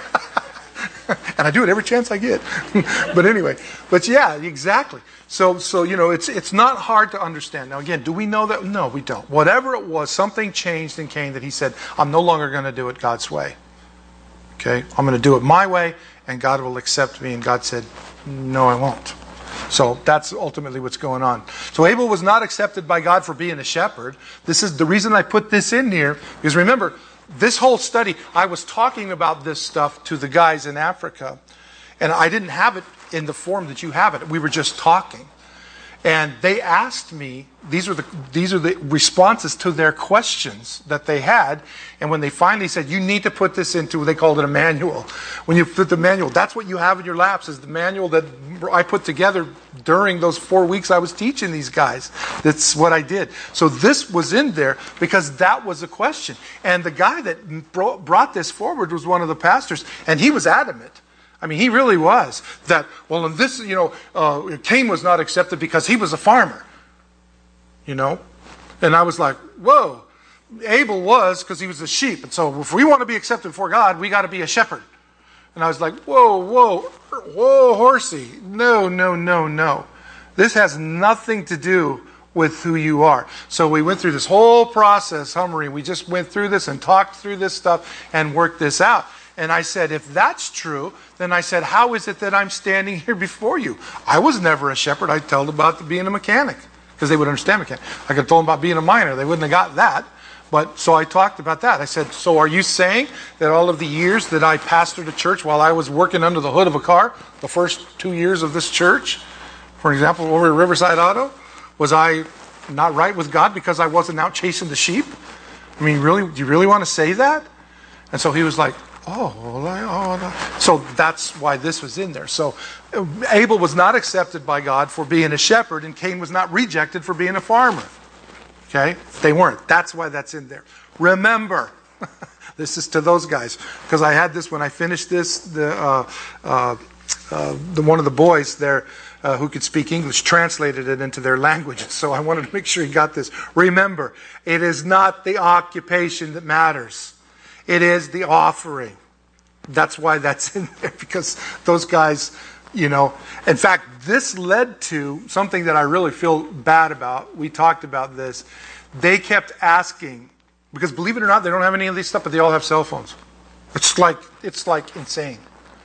And I do it every chance I get. But anyway, but yeah, exactly. So, so you know, it's it's not hard to understand. Now, again, do we know that? No, we don't. Whatever it was, something changed in Cain that he said, "I'm no longer going to do it God's way. Okay, I'm going to do it my way, and God will accept me." And God said, "No, I won't." So that's ultimately what's going on. So Abel was not accepted by God for being a shepherd. This is the reason I put this in here, because remember, this whole study, I was talking about this stuff to the guys in Africa, and I didn't have it in the form that you have it. We were just talking. And they asked me, these are the these are the responses to their questions that they had. And when they finally said, you need to put this into, they called it a manual. When you put the manual, that's what you have in your laps, is the manual that I put together during those four weeks I was teaching these guys. That's what I did. So this was in there because that was a question. And the guy that brought this forward was one of the pastors, and he was adamant. I mean, he really was. That, well, in this, you know, uh, Cain was not accepted because he was a farmer. You know? And I was like, whoa. Abel was because he was a sheep. And so if we want to be accepted before God, we got to be a shepherd. And I was like, whoa, whoa, whoa, horsey. No, no, no, no. This has nothing to do with who you are. So we went through this whole process, Hummery. We just went through this and talked through this stuff and worked this out. And I said, if that's true, then I said, how is it that I'm standing here before you? I was never a shepherd. I told them about being a mechanic, because they would understand mechanic. I could have told them about being a miner. They wouldn't have got that. But so I talked about that. I said, so are you saying that all of the years that I pastored a church while I was working under the hood of a car, the first two years of this church, for example, over at Riverside Auto, was I not right with God because I wasn't out chasing the sheep? I mean, really, do you really want to say that? And so he was like, Oh, well, I, oh no. So that's why this was in there. So Abel was not accepted by God for being a shepherd, and Cain was not rejected for being a farmer. Okay? They weren't. That's why that's in there. Remember, this is to those guys, because I had this when I finished this. The uh, uh, uh, the one of the boys there uh, who could speak English translated it into their languages. So I wanted to make sure he got this. Remember, it is not the occupation that matters. It is the offering. That's why that's in there, because those guys, you know. In fact, this led to something that I really feel bad about. We talked about this. They kept asking, because believe it or not, they don't have any of these stuff, but they all have cell phones. It's like it's like insane.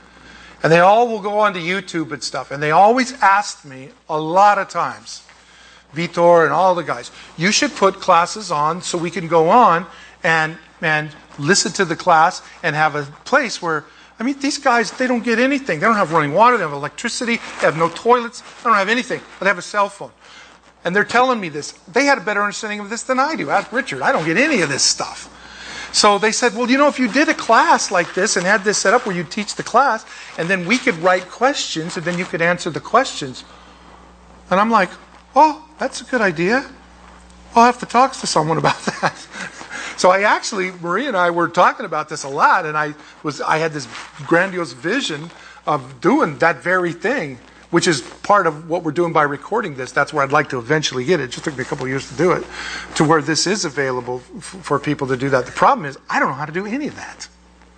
And they all will go onto YouTube and stuff. And they always asked me a lot of times, Vitor and all the guys, you should put classes on so we can go on and and listen to the class and have a place where, I mean, these guys, they don't get anything. They don't have running water, they don't have electricity, they have no toilets, they don't have anything, but they have a cell phone. And they're telling me this. They had a better understanding of this than I do. Ask Richard. I don't get any of this stuff. So they said, well, you know, if you did a class like this and had this set up where you teach the class, and then we could write questions, and then you could answer the questions. And I'm like, oh, that's a good idea. I'll have to talk to someone about that. So I actually, Marie and I were talking about this a lot, and I was I had this grandiose vision of doing that very thing, which is part of what we're doing by recording this. That's where I'd like to eventually get it. It just took me a couple of years to do it, to where this is available f- for people to do that. The problem is, I don't know how to do any of that.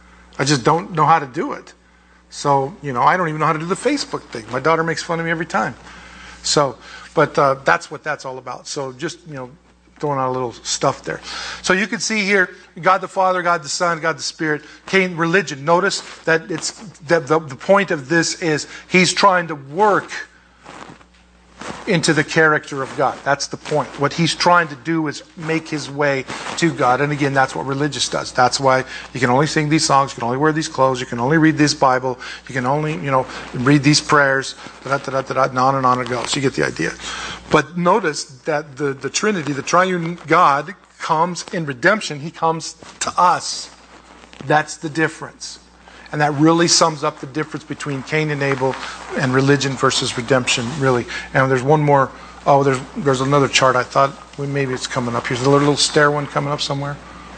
I just don't know how to do it. So, you know, I don't even know how to do the Facebook thing. My daughter makes fun of me every time. So, but uh, that's what that's all about. So just, you know, throwing out a little stuff there. So you can see here, God the Father, God the Son, God the Spirit. Cain, religion. Notice that it's that the, the point of this is he's trying to work into the character of God. That's the point. What he's trying to do is make his way to God. And again, that's what religious does. That's why you can only sing these songs, you can only wear these clothes, you can only read this Bible, you can only, you know, read these prayers, da da da da da, and on and on it goes. You get the idea. But notice that the, the Trinity, the triune God, comes in redemption. He comes to us. That's the difference. And that really sums up the difference between Cain and Abel and religion versus redemption, really. And there's one more. Oh, there's there's another chart. I thought well, maybe it's coming up. Here's a little, little stair one coming up somewhere.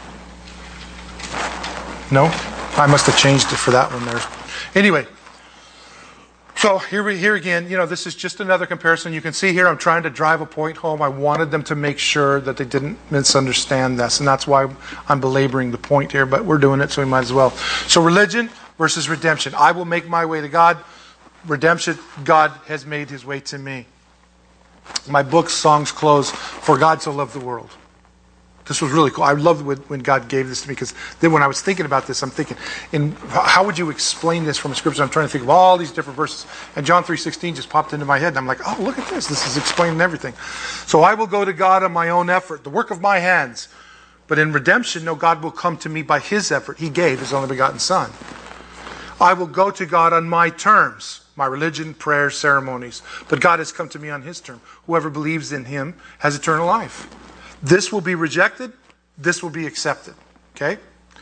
No? I must have changed it for that one there. Anyway. So here we here again, you know, this is just another comparison. You can see here I'm trying to drive a point home. I wanted them to make sure that they didn't misunderstand this. And that's why I'm belaboring the point here. But we're doing it, so we might as well. So religion versus redemption. I will make my way to God. Redemption, God has made his way to me. My book, songs close, For God So Loved the World. This was really cool. I loved when God gave this to me, because then when I was thinking about this, I'm thinking, in how would you explain this from a scripture? I'm trying to think of all these different verses. And John three sixteen just popped into my head. And I'm like, oh, look at this. This is explaining everything. So I will go to God on my own effort, the work of my hands. But in redemption, no, God will come to me by his effort. He gave his only begotten Son. I will go to God on my terms, my religion, prayers, ceremonies. But God has come to me on his term. Whoever believes in him has eternal life. This will be rejected. This will be accepted. Okay?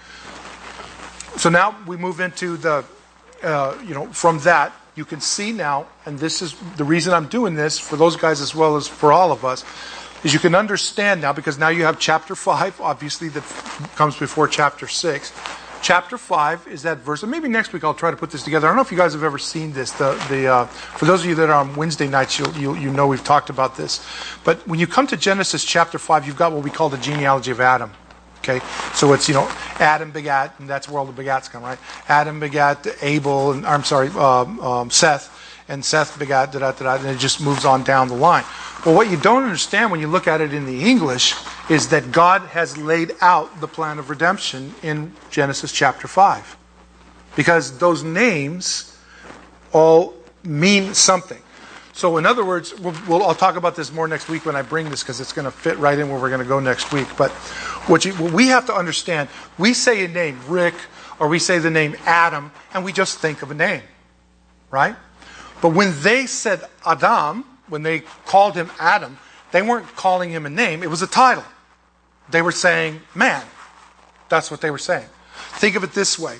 So now we move into the, uh, you know, from that, you can see now, and this is the reason I'm doing this, for those guys as well as for all of us, is you can understand now, because now you have chapter five, obviously, that comes before chapter six. Chapter five is that verse, and maybe next week I'll try to put this together. I don't know if you guys have ever seen this. The the uh, for those of you that are on Wednesday nights, you'll, you you know we've talked about this. But when you come to Genesis chapter five, you've got what we call the genealogy of Adam. Okay, so it's, you know, Adam begat, and that's where all the begats come, right? Adam begat Abel, and I'm sorry, um, um, Seth, and Seth begat da da da, and it just moves on down the line. Well, what you don't understand when you look at it in the English is that God has laid out the plan of redemption in Genesis chapter five. Because those names all mean something. So in other words, we'll, we'll, I'll talk about this more next week when I bring this, because it's going to fit right in where we're going to go next week. But what, you, what we have to understand, we say a name, Rick, or we say the name Adam, and we just think of a name. Right? But when they said Adam, when they called him Adam, they weren't calling him a name, it was a title. They were saying man. That's what they were saying. Think of it this way.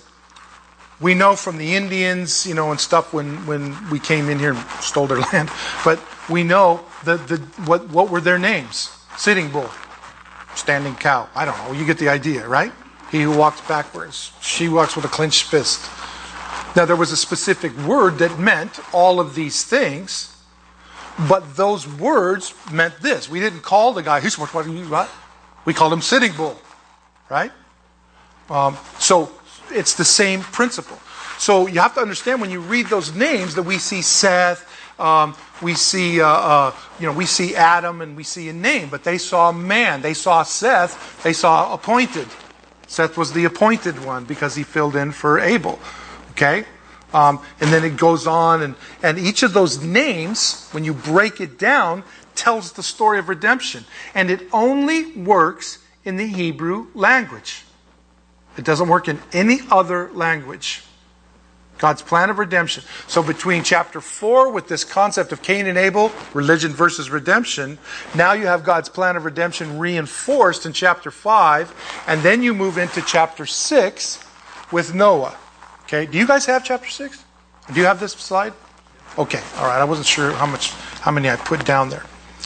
We know from the Indians, you know, and stuff when, when we came in here and stole their land, but we know the, the what what were their names? Sitting Bull, Standing Cow. I don't know. You get the idea, right? He who walks backwards. She walks with a clenched fist. Now there was a specific word that meant all of these things, but those words meant this. We didn't call the guy, who's what? What? We called him Sitting Bull, right? Um, so it's the same principle. So you have to understand when you read those names that we see Seth, um, we see uh, uh, you know we see Adam, and we see a name, but they saw man. They saw Seth. They saw appointed. Seth was the appointed one because he filled in for Abel. Okay. Um, and then it goes on, and, and each of those names, when you break it down, tells the story of redemption. And it only works in the Hebrew language. It doesn't work in any other language. God's plan of redemption. So between chapter four, with this concept of Cain and Abel, religion versus redemption, now you have God's plan of redemption reinforced in chapter five, and then you move into chapter six with Noah. Okay, do you guys have chapter six? Do you have this slide? Okay, all right. I wasn't sure how much, how many I put down there.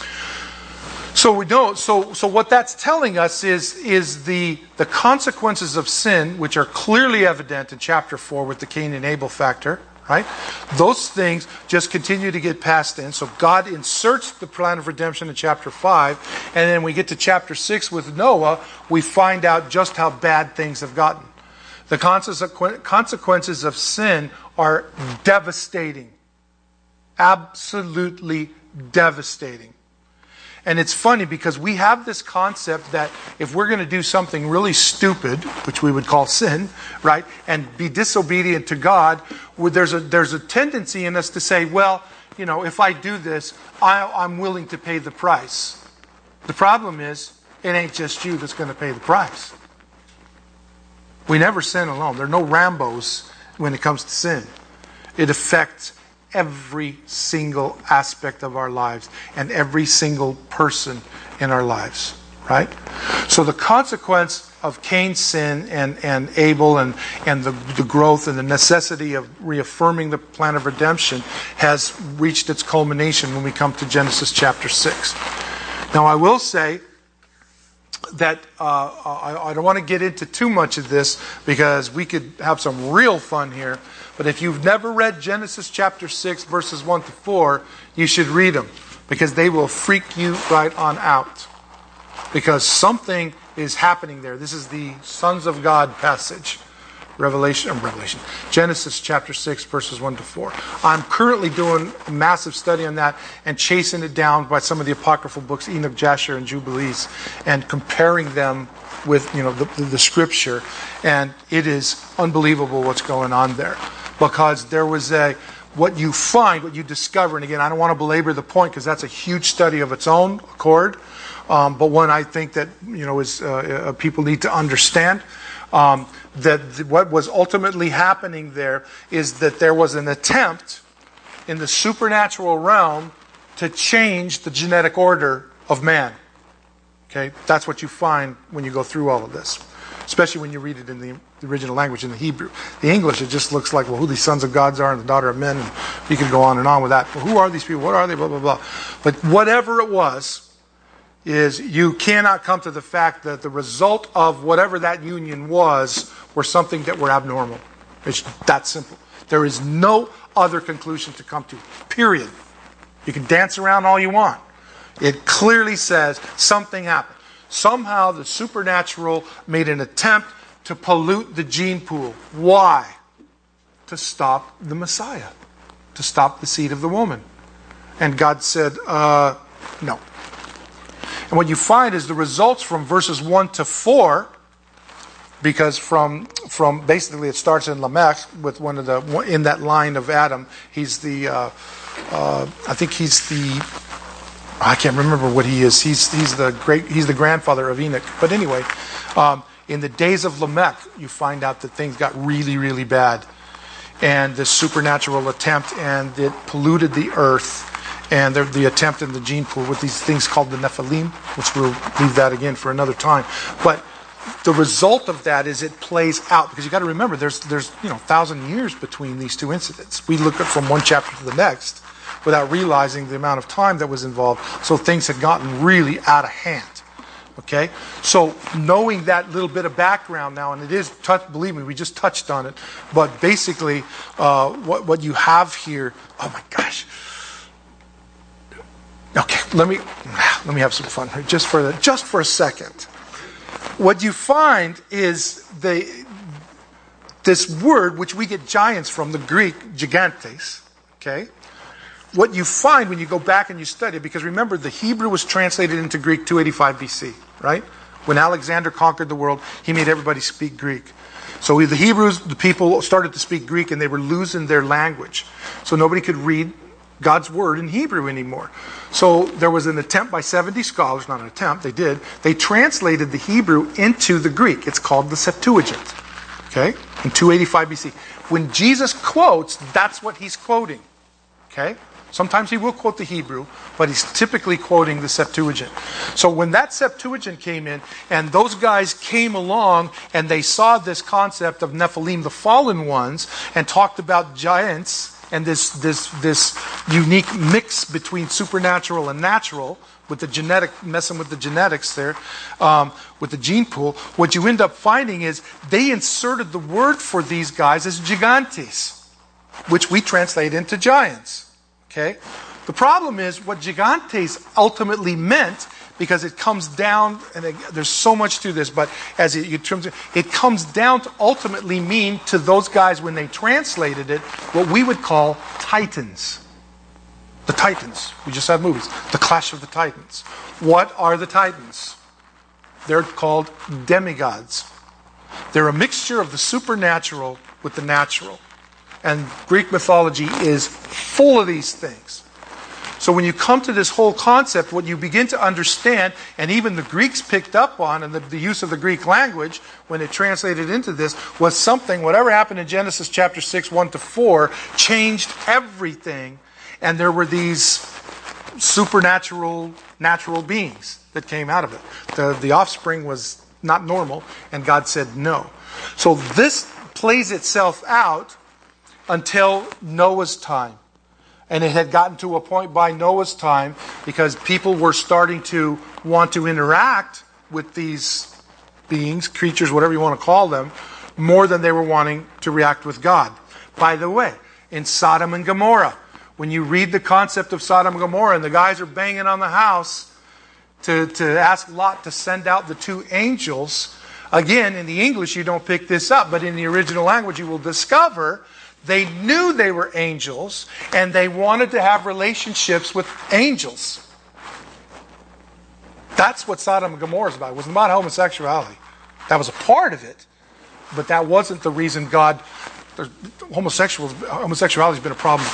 So we know. So, so what that's telling us is is the the consequences of sin, which are clearly evident in chapter four with the Cain and Abel factor. Right? Those things just continue to get passed in. So God inserts the plan of redemption in chapter five, and then we get to chapter six with Noah. We find out just how bad things have gotten. The consequences of sin are devastating. Absolutely devastating. And it's funny because we have this concept that if we're going to do something really stupid, which we would call sin, right, and be disobedient to God, there's a there's a tendency in us to say, well, you know, if I do this, I, I'm willing to pay the price. The problem is, it ain't just you that's going to pay the price. We never sin alone. There are no Rambos when it comes to sin. It affects every single aspect of our lives and every single person in our lives. Right? So the consequence of Cain's sin and, and Abel and, and the, the growth and the necessity of reaffirming the plan of redemption has reached its culmination when we come to Genesis chapter six. Now I will say that uh, I, I don't want to get into too much of this because we could have some real fun here. But if you've never read Genesis chapter six verses one to four, you should read them because they will freak you right on out. Because something is happening there. This is the Sons of God passage. Revelation, or Revelation. Genesis chapter six, verses one to four. I'm currently doing a massive study on that and chasing it down by some of the apocryphal books, Enoch, Jasher, and Jubilees, and comparing them with, you know, the, the, the scripture. And it is unbelievable what's going on there. Because there was a, what you find, what you discover, and again, I don't want to belabor the point because that's a huge study of its own accord. Um, but one I think that, you know, is uh, uh, people need to understand um, that th- what was ultimately happening there is that there was an attempt in the supernatural realm to change the genetic order of man. Okay, that's what you find when you go through all of this, especially when you read it in the, the original language, in the Hebrew. The English, it just looks like, well, who these sons of gods are and the daughter of men, and you can go on and on with that. Well, who are these people? What are they? Blah blah blah. But whatever it was, is you cannot come to the fact that the result of whatever that union was were something that were abnormal. It's that simple. There is no other conclusion to come to. Period. You can dance around all you want. It clearly says something happened. Somehow the supernatural made an attempt to pollute the gene pool. Why? To stop the Messiah. To stop the seed of the woman. And God said, uh, no. And what you find is the results from verses one to four, because from from basically it starts in Lamech with one of the in that line of Adam. He's the uh, uh, I think he's the I can't remember what he is. He's he's the great he's the grandfather of Enoch. But anyway, um, in the days of Lamech, you find out that things got really really bad, and this supernatural attempt, and it polluted the earth. And the attempt in the gene pool with these things called the Nephilim, which we'll leave that again for another time. But the result of that is it plays out, because you got to remember there's there's you know thousand years between these two incidents. We look at from one chapter to the next without realizing the amount of time that was involved. So things had gotten really out of hand. Okay, so knowing that little bit of background now, and it is, touch, believe me, we just touched on it. But basically, uh, what what you have here, oh my gosh. Okay, let me let me have some fun here, just for the, just for a second. What you find is the this word, which we get giants from, the Greek gigantes. Okay, what you find when you go back and you study it, because remember the Hebrew was translated into Greek two eighty-five B C, right? When Alexander conquered the world, he made everybody speak Greek. So the Hebrews, the people started to speak Greek, and they were losing their language, so nobody could read God's word in Hebrew anymore. So there was an attempt by seventy scholars, not an attempt, they did. They translated the Hebrew into the Greek. It's called the Septuagint. Okay? In two eighty-five B C. When Jesus quotes, that's what he's quoting. Okay? Sometimes he will quote the Hebrew, but he's typically quoting the Septuagint. So when that Septuagint came in, and those guys came along, and they saw this concept of Nephilim, the fallen ones, and talked about giants, and this this this unique mix between supernatural and natural, with the genetic, messing with the genetics there, um, with the gene pool, what you end up finding is they inserted the word for these guys as gigantes, which we translate into giants. Okay? The problem is what gigantes ultimately meant, because it comes down, and it, there's so much to this, but as it, it, it comes down to ultimately mean to those guys when they translated it, what we would call titans. The Titans. We just have movies. The Clash of the Titans. What are the Titans? They're called demigods. They're a mixture of the supernatural with the natural. And Greek mythology is full of these things. So when you come to this whole concept, what you begin to understand, and even the Greeks picked up on, and the, the use of the Greek language, when it translated into this, was something, whatever happened in Genesis chapter six, one to four, changed everything. And there were these supernatural, natural beings that came out of it. The, the offspring was not normal, and God said no. So this plays itself out until Noah's time. And it had gotten to a point by Noah's time, because people were starting to want to interact with these beings, creatures, whatever you want to call them, more than they were wanting to react with God. By the way, in Sodom and Gomorrah, when you read the concept of Sodom and Gomorrah, and the guys are banging on the house to, to ask Lot to send out the two angels, again, in the English you don't pick this up, but in the original language you will discover they knew they were angels, and they wanted to have relationships with angels. That's what Sodom and Gomorrah is about. It wasn't about homosexuality. That was a part of it, but that wasn't the reason God... Homosexual, homosexuality has been a problem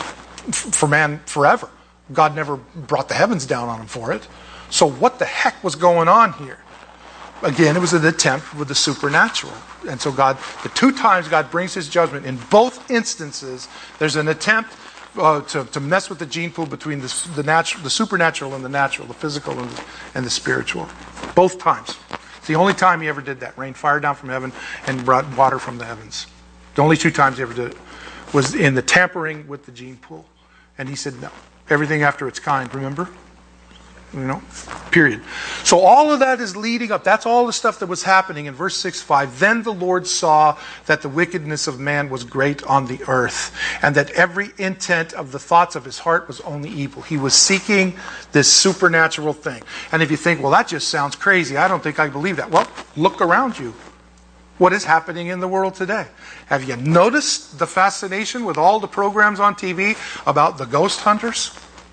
for man forever. God never brought the heavens down on him for it. So what the heck was going on here? Again, it was an attempt with the supernatural. And so God, the two times God brings his judgment, in both instances, there's an attempt uh, to, to mess with the gene pool between the, the, natural, the supernatural and the natural, the physical and the, and the spiritual. Both times. It's the only time he ever did that. Rained fire down from heaven and brought water from the heavens. The only two times he ever did it was in the tampering with the gene pool. And he said no. Everything after its kind, remember? You know, period. So all of that is leading up. That's all the stuff that was happening in verse six five. Then the Lord saw that the wickedness of man was great on the earth, and that every intent of the thoughts of his heart was only evil. He was seeking this supernatural thing. And if you think, well, that just sounds crazy, I don't think I believe that. Well, look around you. What is happening in the world today? Have you noticed the fascination with all the programs on T V about the ghost hunters?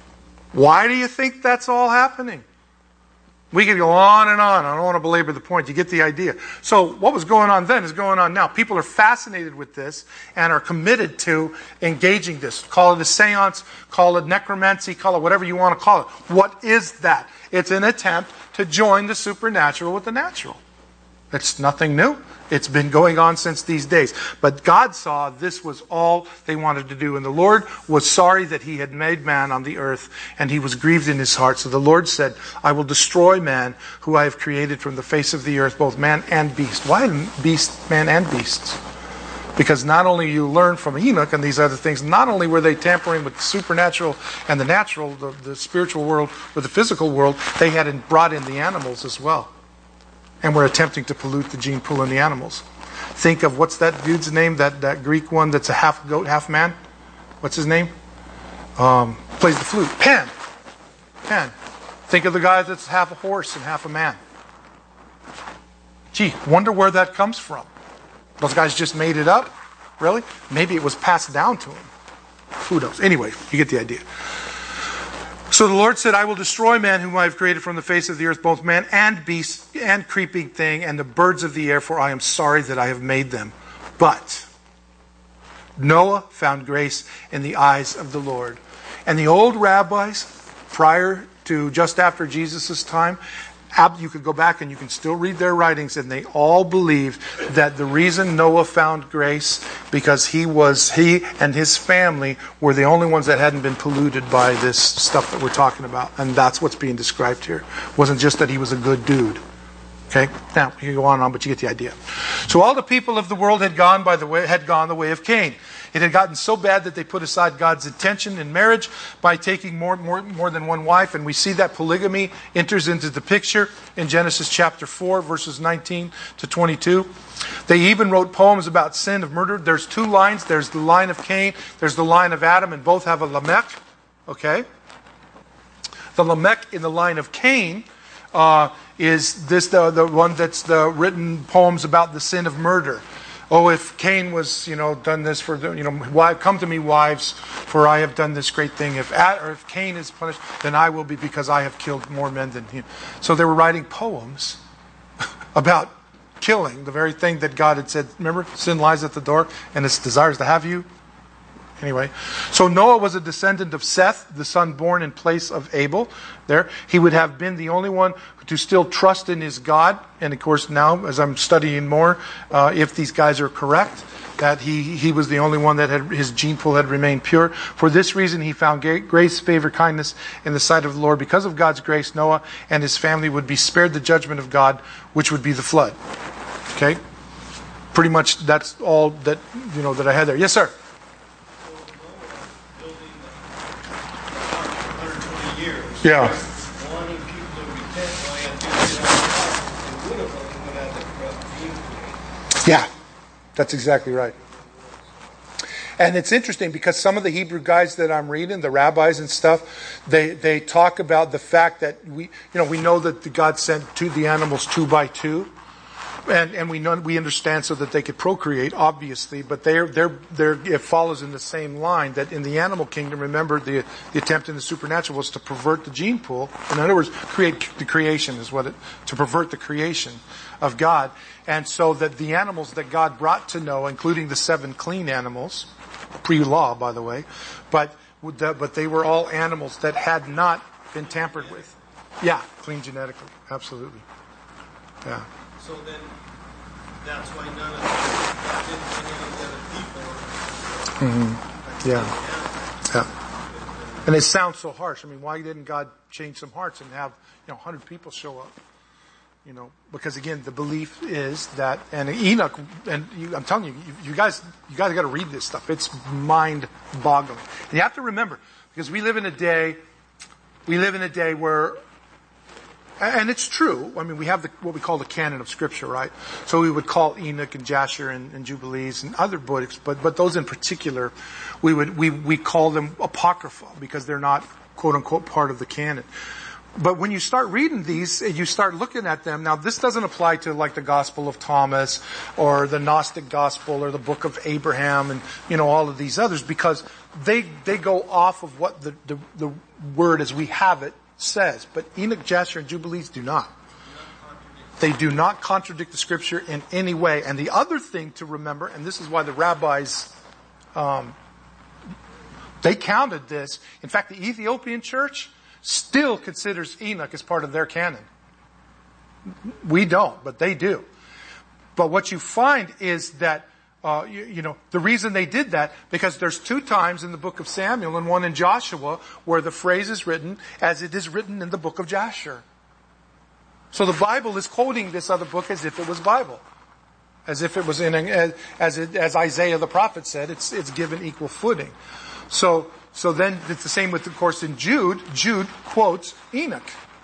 Why do you think that's all happening? We could go on and on. I don't want to belabor the point. You get the idea. So what was going on then is going on now. People are fascinated with this and are committed to engaging this. Call it a seance, call it necromancy, call it whatever you want to call it. What is that? It's an attempt to join the supernatural with the natural. It's nothing new. It's been going on since these days. But God saw this was all they wanted to do. And the Lord was sorry that he had made man on the earth, and he was grieved in his heart. So the Lord said, I will destroy man who I have created from the face of the earth, both man and beast. Why beast, man and beasts? Because not only you learn from Enoch and these other things, not only were they tampering with the supernatural and the natural, the, the spiritual world, with the physical world, they had brought in the animals as well. And we're attempting to pollute the gene pool in the animals. Think of, what's that dude's name? That, that Greek one that's a half goat, half man? What's his name? Um, plays the flute. Pan. Pan. Think of the guy that's half a horse and half a man. Gee, wonder where that comes from. Those guys just made it up? Really? Maybe it was passed down to him. Who knows? Anyway, you get the idea. So the Lord said, I will destroy man whom I have created from the face of the earth, both man and beast and creeping thing and the birds of the air, for I am sorry that I have made them. But Noah found grace in the eyes of the Lord. And the old rabbis, prior to just after Jesus' time, you could go back and you can still read their writings, and they all believed that the reason Noah found grace because he was he and his family were the only ones that hadn't been polluted by this stuff that we're talking about, and that's what's being described here. It wasn't just that he was a good dude. Okay, now you can go on and on, but you get the idea. So all the people of the world had gone by the way had gone the way of Cain. It had gotten so bad that they put aside God's intention in marriage by taking more, more, more than one wife. And we see that polygamy enters into the picture in Genesis chapter four, verses nineteen to twenty-two. They even wrote poems about sin of murder. There's two lines. There's the line of Cain. There's the line of Adam. And both have a Lamech. Okay? The Lamech in the line of Cain uh, is this the, the one that's the written poems about the sin of murder. Oh, if Cain was, you know, done this for, the, you know, wife, come to me, wives, for I have done this great thing. If Ad, or if Cain is punished, then I will be, because I have killed more men than him. So they were writing poems about killing, the very thing that God had said. Remember, sin lies at the door, and its desires to have you. Anyway, so Noah was a descendant of Seth, the son born in place of Abel. There, he would have been the only one to still trust in his God. And of course, now as I'm studying more, uh, if these guys are correct, that he he was the only one that had his gene pool had remained pure. For this reason, he found grace, favor, kindness in the sight of the Lord. Because of God's grace, Noah and his family would be spared the judgment of God, which would be the flood. Okay, pretty much that's all that you know that I had there. Yes, sir. Yeah. Wanting people to repent, why had to get out of the house, they would have only went out the corrupt gene. Yeah, that's exactly right. And it's interesting because some of the Hebrew guys that I'm reading, the rabbis and stuff, they, they talk about the fact that we, you know, we know that the God sent two the animals two by two. And, and we know, we understand so that they could procreate, obviously, but they're, they're, they're, it follows in the same line that in the animal kingdom, remember the, the attempt in the supernatural was to pervert the gene pool. In other words, create the creation is what it, to pervert the creation of God. And so that the animals that God brought to Noah, including the seven clean animals, pre-law, by the way, but, but they were all animals that had not been tampered with. Yeah, clean genetically. Absolutely. Yeah. So then, that's why none of the, any of the other people. Mm-hmm. Yeah. Yeah. And it sounds so harsh. I mean, why didn't God change some hearts and have, you know, one hundred people show up? You know, because again, the belief is that, and Enoch, and you, I'm telling you, you, you guys, you guys got to read this stuff. It's mind-boggling. And you have to remember, because we live in a day, we live in a day where, and it's true. I mean, we have the, what we call the canon of Scripture, right? So we would call Enoch and Jasher and, and Jubilees and other books, but but those in particular, we would we we call them apocrypha because they're not quote unquote part of the canon. But when you start reading these, you start looking at them. Now, this doesn't apply to like the Gospel of Thomas or the Gnostic Gospel or the Book of Abraham and you know all of these others because they they go off of what the the, the word as we have it says, but Enoch, Jasher, and Jubilees do not. They do not contradict the Scripture in any way. And the other thing to remember, and this is why the rabbis, um, they counted this. In fact, the Ethiopian church still considers Enoch as part of their canon. We don't, but they do. But what you find is that Uh, you, you know, the reason they did that, because there's two times in the book of Samuel and one in Joshua where the phrase is written as it is written in the book of Jasher. So the Bible is quoting this other book as if it was Bible. As if it was in, as, as, it, as Isaiah the prophet said, it's, it's given equal footing. So, so then it's the same with, of course, in Jude. Jude quotes Enoch.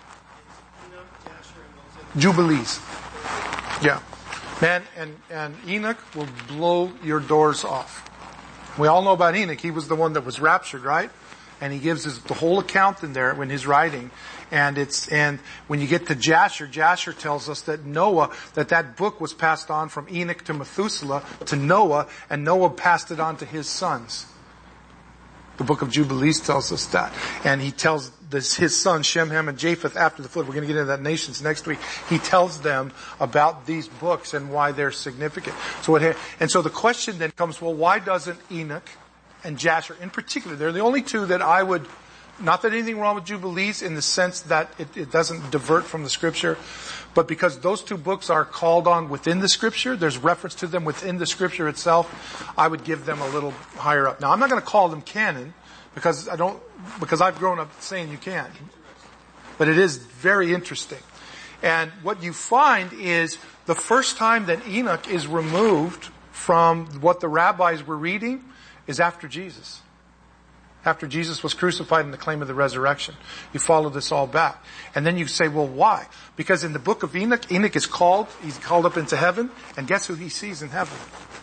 Jubilees. Yeah. Man, and, and Enoch will blow your doors off. We all know about Enoch. He was the one that was raptured, right? And he gives his, the whole account in there when he's writing. And it's, and when you get to Jasher, Jasher tells us that Noah, that that book was passed on from Enoch to Methuselah to Noah, and Noah passed it on to his sons. The book of Jubilees tells us that. And he tells this, his sons, Shem, Ham, and Japheth after the flood. We're going to get into that nations next week. He tells them about these books and why they're significant. So what, and so the question then comes, well, why doesn't Enoch and Jasher in particular, they're the only two that I would, not that anything wrong with Jubilees in the sense that it, it doesn't divert from the Scripture, but because those two books are called on within the Scripture, there's reference to them within the Scripture itself, I would give them a little higher up. Now, I'm not going to call them canon, because I don't, because I've grown up saying you can. But it is very interesting. And what you find is the first time that Enoch is removed from what the rabbis were reading is after Jesus. After Jesus was crucified and the claim of the resurrection. You follow this all back. And then you say, well, why? Because in the book of Enoch, Enoch is called, he's called up into heaven, and guess who he sees in heaven?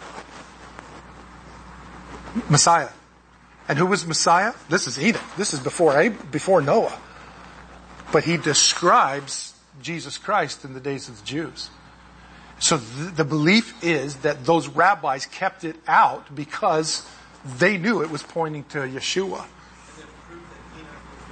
Messiah. And who was Messiah? This is Enoch. This is before before Noah. But he describes Jesus Christ in the days of the Jews. So th- the belief is that those rabbis kept it out because they knew it was pointing to Yeshua.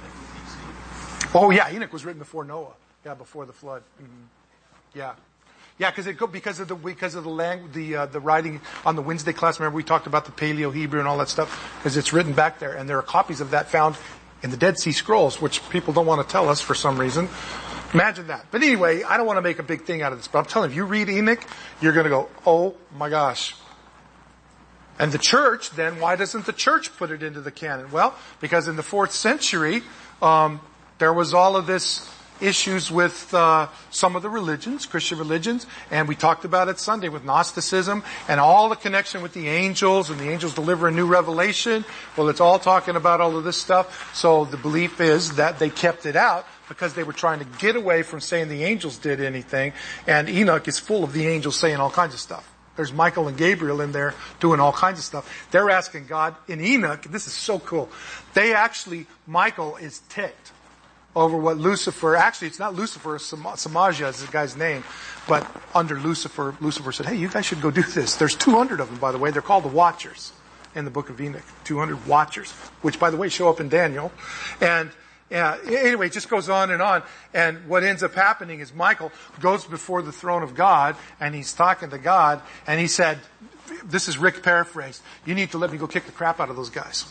Oh yeah, Enoch was written before Noah. Yeah, before the flood. Mm-hmm. Yeah. Yeah, because it go because of the because of the lang, the uh, the writing on the Wednesday class. Remember we talked about the Paleo Hebrew and all that stuff because it's written back there, and there are copies of that found in the Dead Sea Scrolls, which people don't want to tell us for some reason. Imagine that. But anyway, I don't want to make a big thing out of this, but I'm telling you, if you read Enoch, you're going to go, oh my gosh. And the church, then, why doesn't the church put it into the canon? Well, because in the fourth century, um, there was all of this issues with uh, some of the religions, Christian religions, and we talked about it Sunday with Gnosticism and all the connection with the angels, and the angels deliver a new revelation. Well, it's all talking about all of this stuff. So the belief is that they kept it out because they were trying to get away from saying the angels did anything, and Enoch is full of the angels saying all kinds of stuff. There's Michael and Gabriel in there doing all kinds of stuff. They're asking God in Enoch, this is so cool. They actually, Michael is ticked over what Lucifer, actually it's not Lucifer, Samaja is the guy's name, but under Lucifer, Lucifer said, hey, you guys should go do this. There's two hundred of them, by the way. They're called the Watchers in the book of Enoch. two hundred Watchers, which, by the way, show up in Daniel. And Yeah, anyway, it just goes on and on. And what ends up happening is Michael goes before the throne of God, and he's talking to God, and he said, this is Rick paraphrased, you need to let me go kick the crap out of those guys.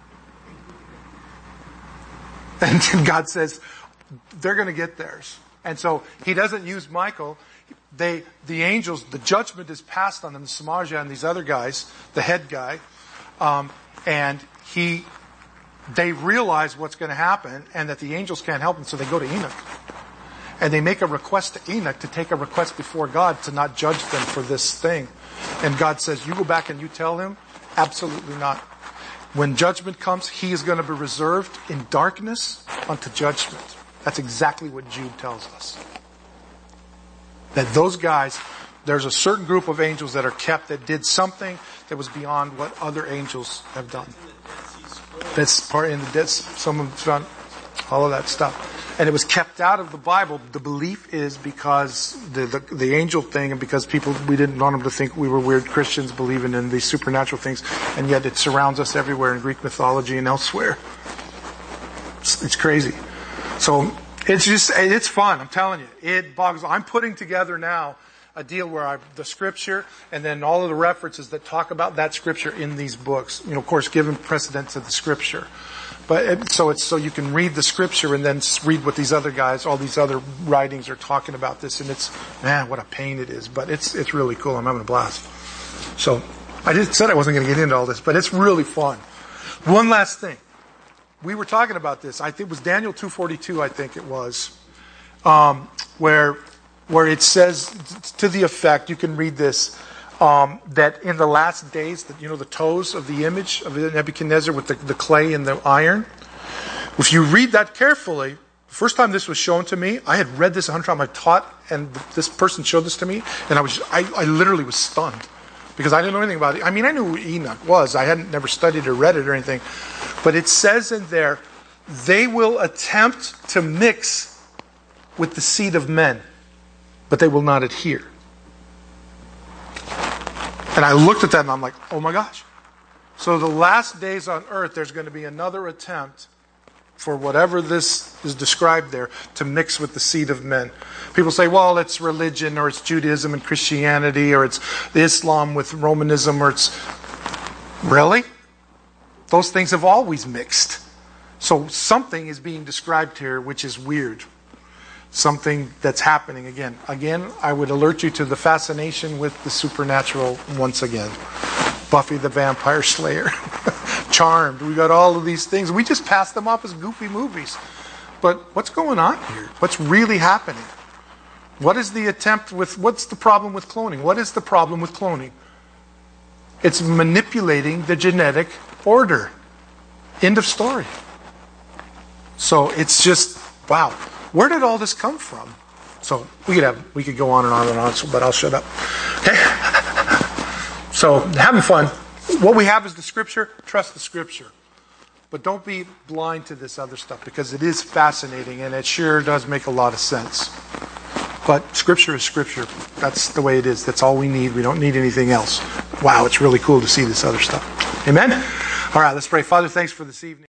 And God says, they're going to get theirs. And so he doesn't use Michael. They, the angels, the judgment is passed on them, Samaja and these other guys, the head guy, um, and he... they realize what's going to happen and that the angels can't help them, so they go to Enoch. And they make a request to Enoch to take a request before God to not judge them for this thing. And God says, you go back and you tell him? Absolutely not. When judgment comes, he is going to be reserved in darkness unto judgment. That's exactly what Jude tells us. That those guys, there's a certain group of angels that are kept that did something that was beyond what other angels have done. That's part in the dead. Some of found all of that stuff, and it was kept out of the Bible. The belief is because the, the the angel thing, and because people we didn't want them to think we were weird Christians believing in these supernatural things, and yet it surrounds us everywhere in Greek mythology and elsewhere. It's, it's crazy. So it's just it's fun. I'm telling you, it boggles. I'm putting together now a deal where I, the scripture and then all of the references that talk about that scripture in these books, you know, of course, given precedence to the scripture. But it, so it's so you can read the scripture and then read what these other guys, all these other writings are talking about this, and it's, man, what a pain it is. But it's it's really cool. I'm having a blast. So I just said I wasn't going to get into all this, but it's really fun. One last thing. We were talking about this. I think it was Daniel two forty-two, I think it was, um, where where it says to the effect, you can read this, um, that in the last days, that you know, the toes of the image of Nebuchadnezzar with the, the clay and the iron. If you read that carefully, the first time this was shown to me, I had read this a hundred times. I taught, and this person showed this to me, and I was, I, I literally was stunned because I didn't know anything about it. I mean, I knew who Enoch was. I hadn't never studied or read it or anything, but it says in there, they will attempt to mix with the seed of men, but they will not adhere. And I looked at that and I'm like, oh my gosh. So the last days on earth, there's going to be another attempt for whatever this is described there to mix with the seed of men. People say, well, it's religion, or it's Judaism and Christianity, or it's Islam with Romanism, or it's... Really? Those things have always mixed. So something is being described here which is weird. Something that's happening again. Again, I would alert you to the fascination with the supernatural once again. Buffy the Vampire Slayer. Charmed. We got all of these things. We just pass them off as goofy movies. But what's going on here? What's really happening? What is the attempt with, what's the problem with cloning? What is the problem with cloning? It's manipulating the genetic order. End of story. So it's just, wow. Where did all this come from? So we could have we could go on and on and on, but I'll shut up. Okay. So having fun. What we have is the scripture. Trust the scripture, but don't be blind to this other stuff because it is fascinating and it sure does make a lot of sense. But scripture is scripture. That's the way it is. That's all we need. We don't need anything else. Wow, it's really cool to see this other stuff. Amen. All right, let's pray. Father, thanks for this evening.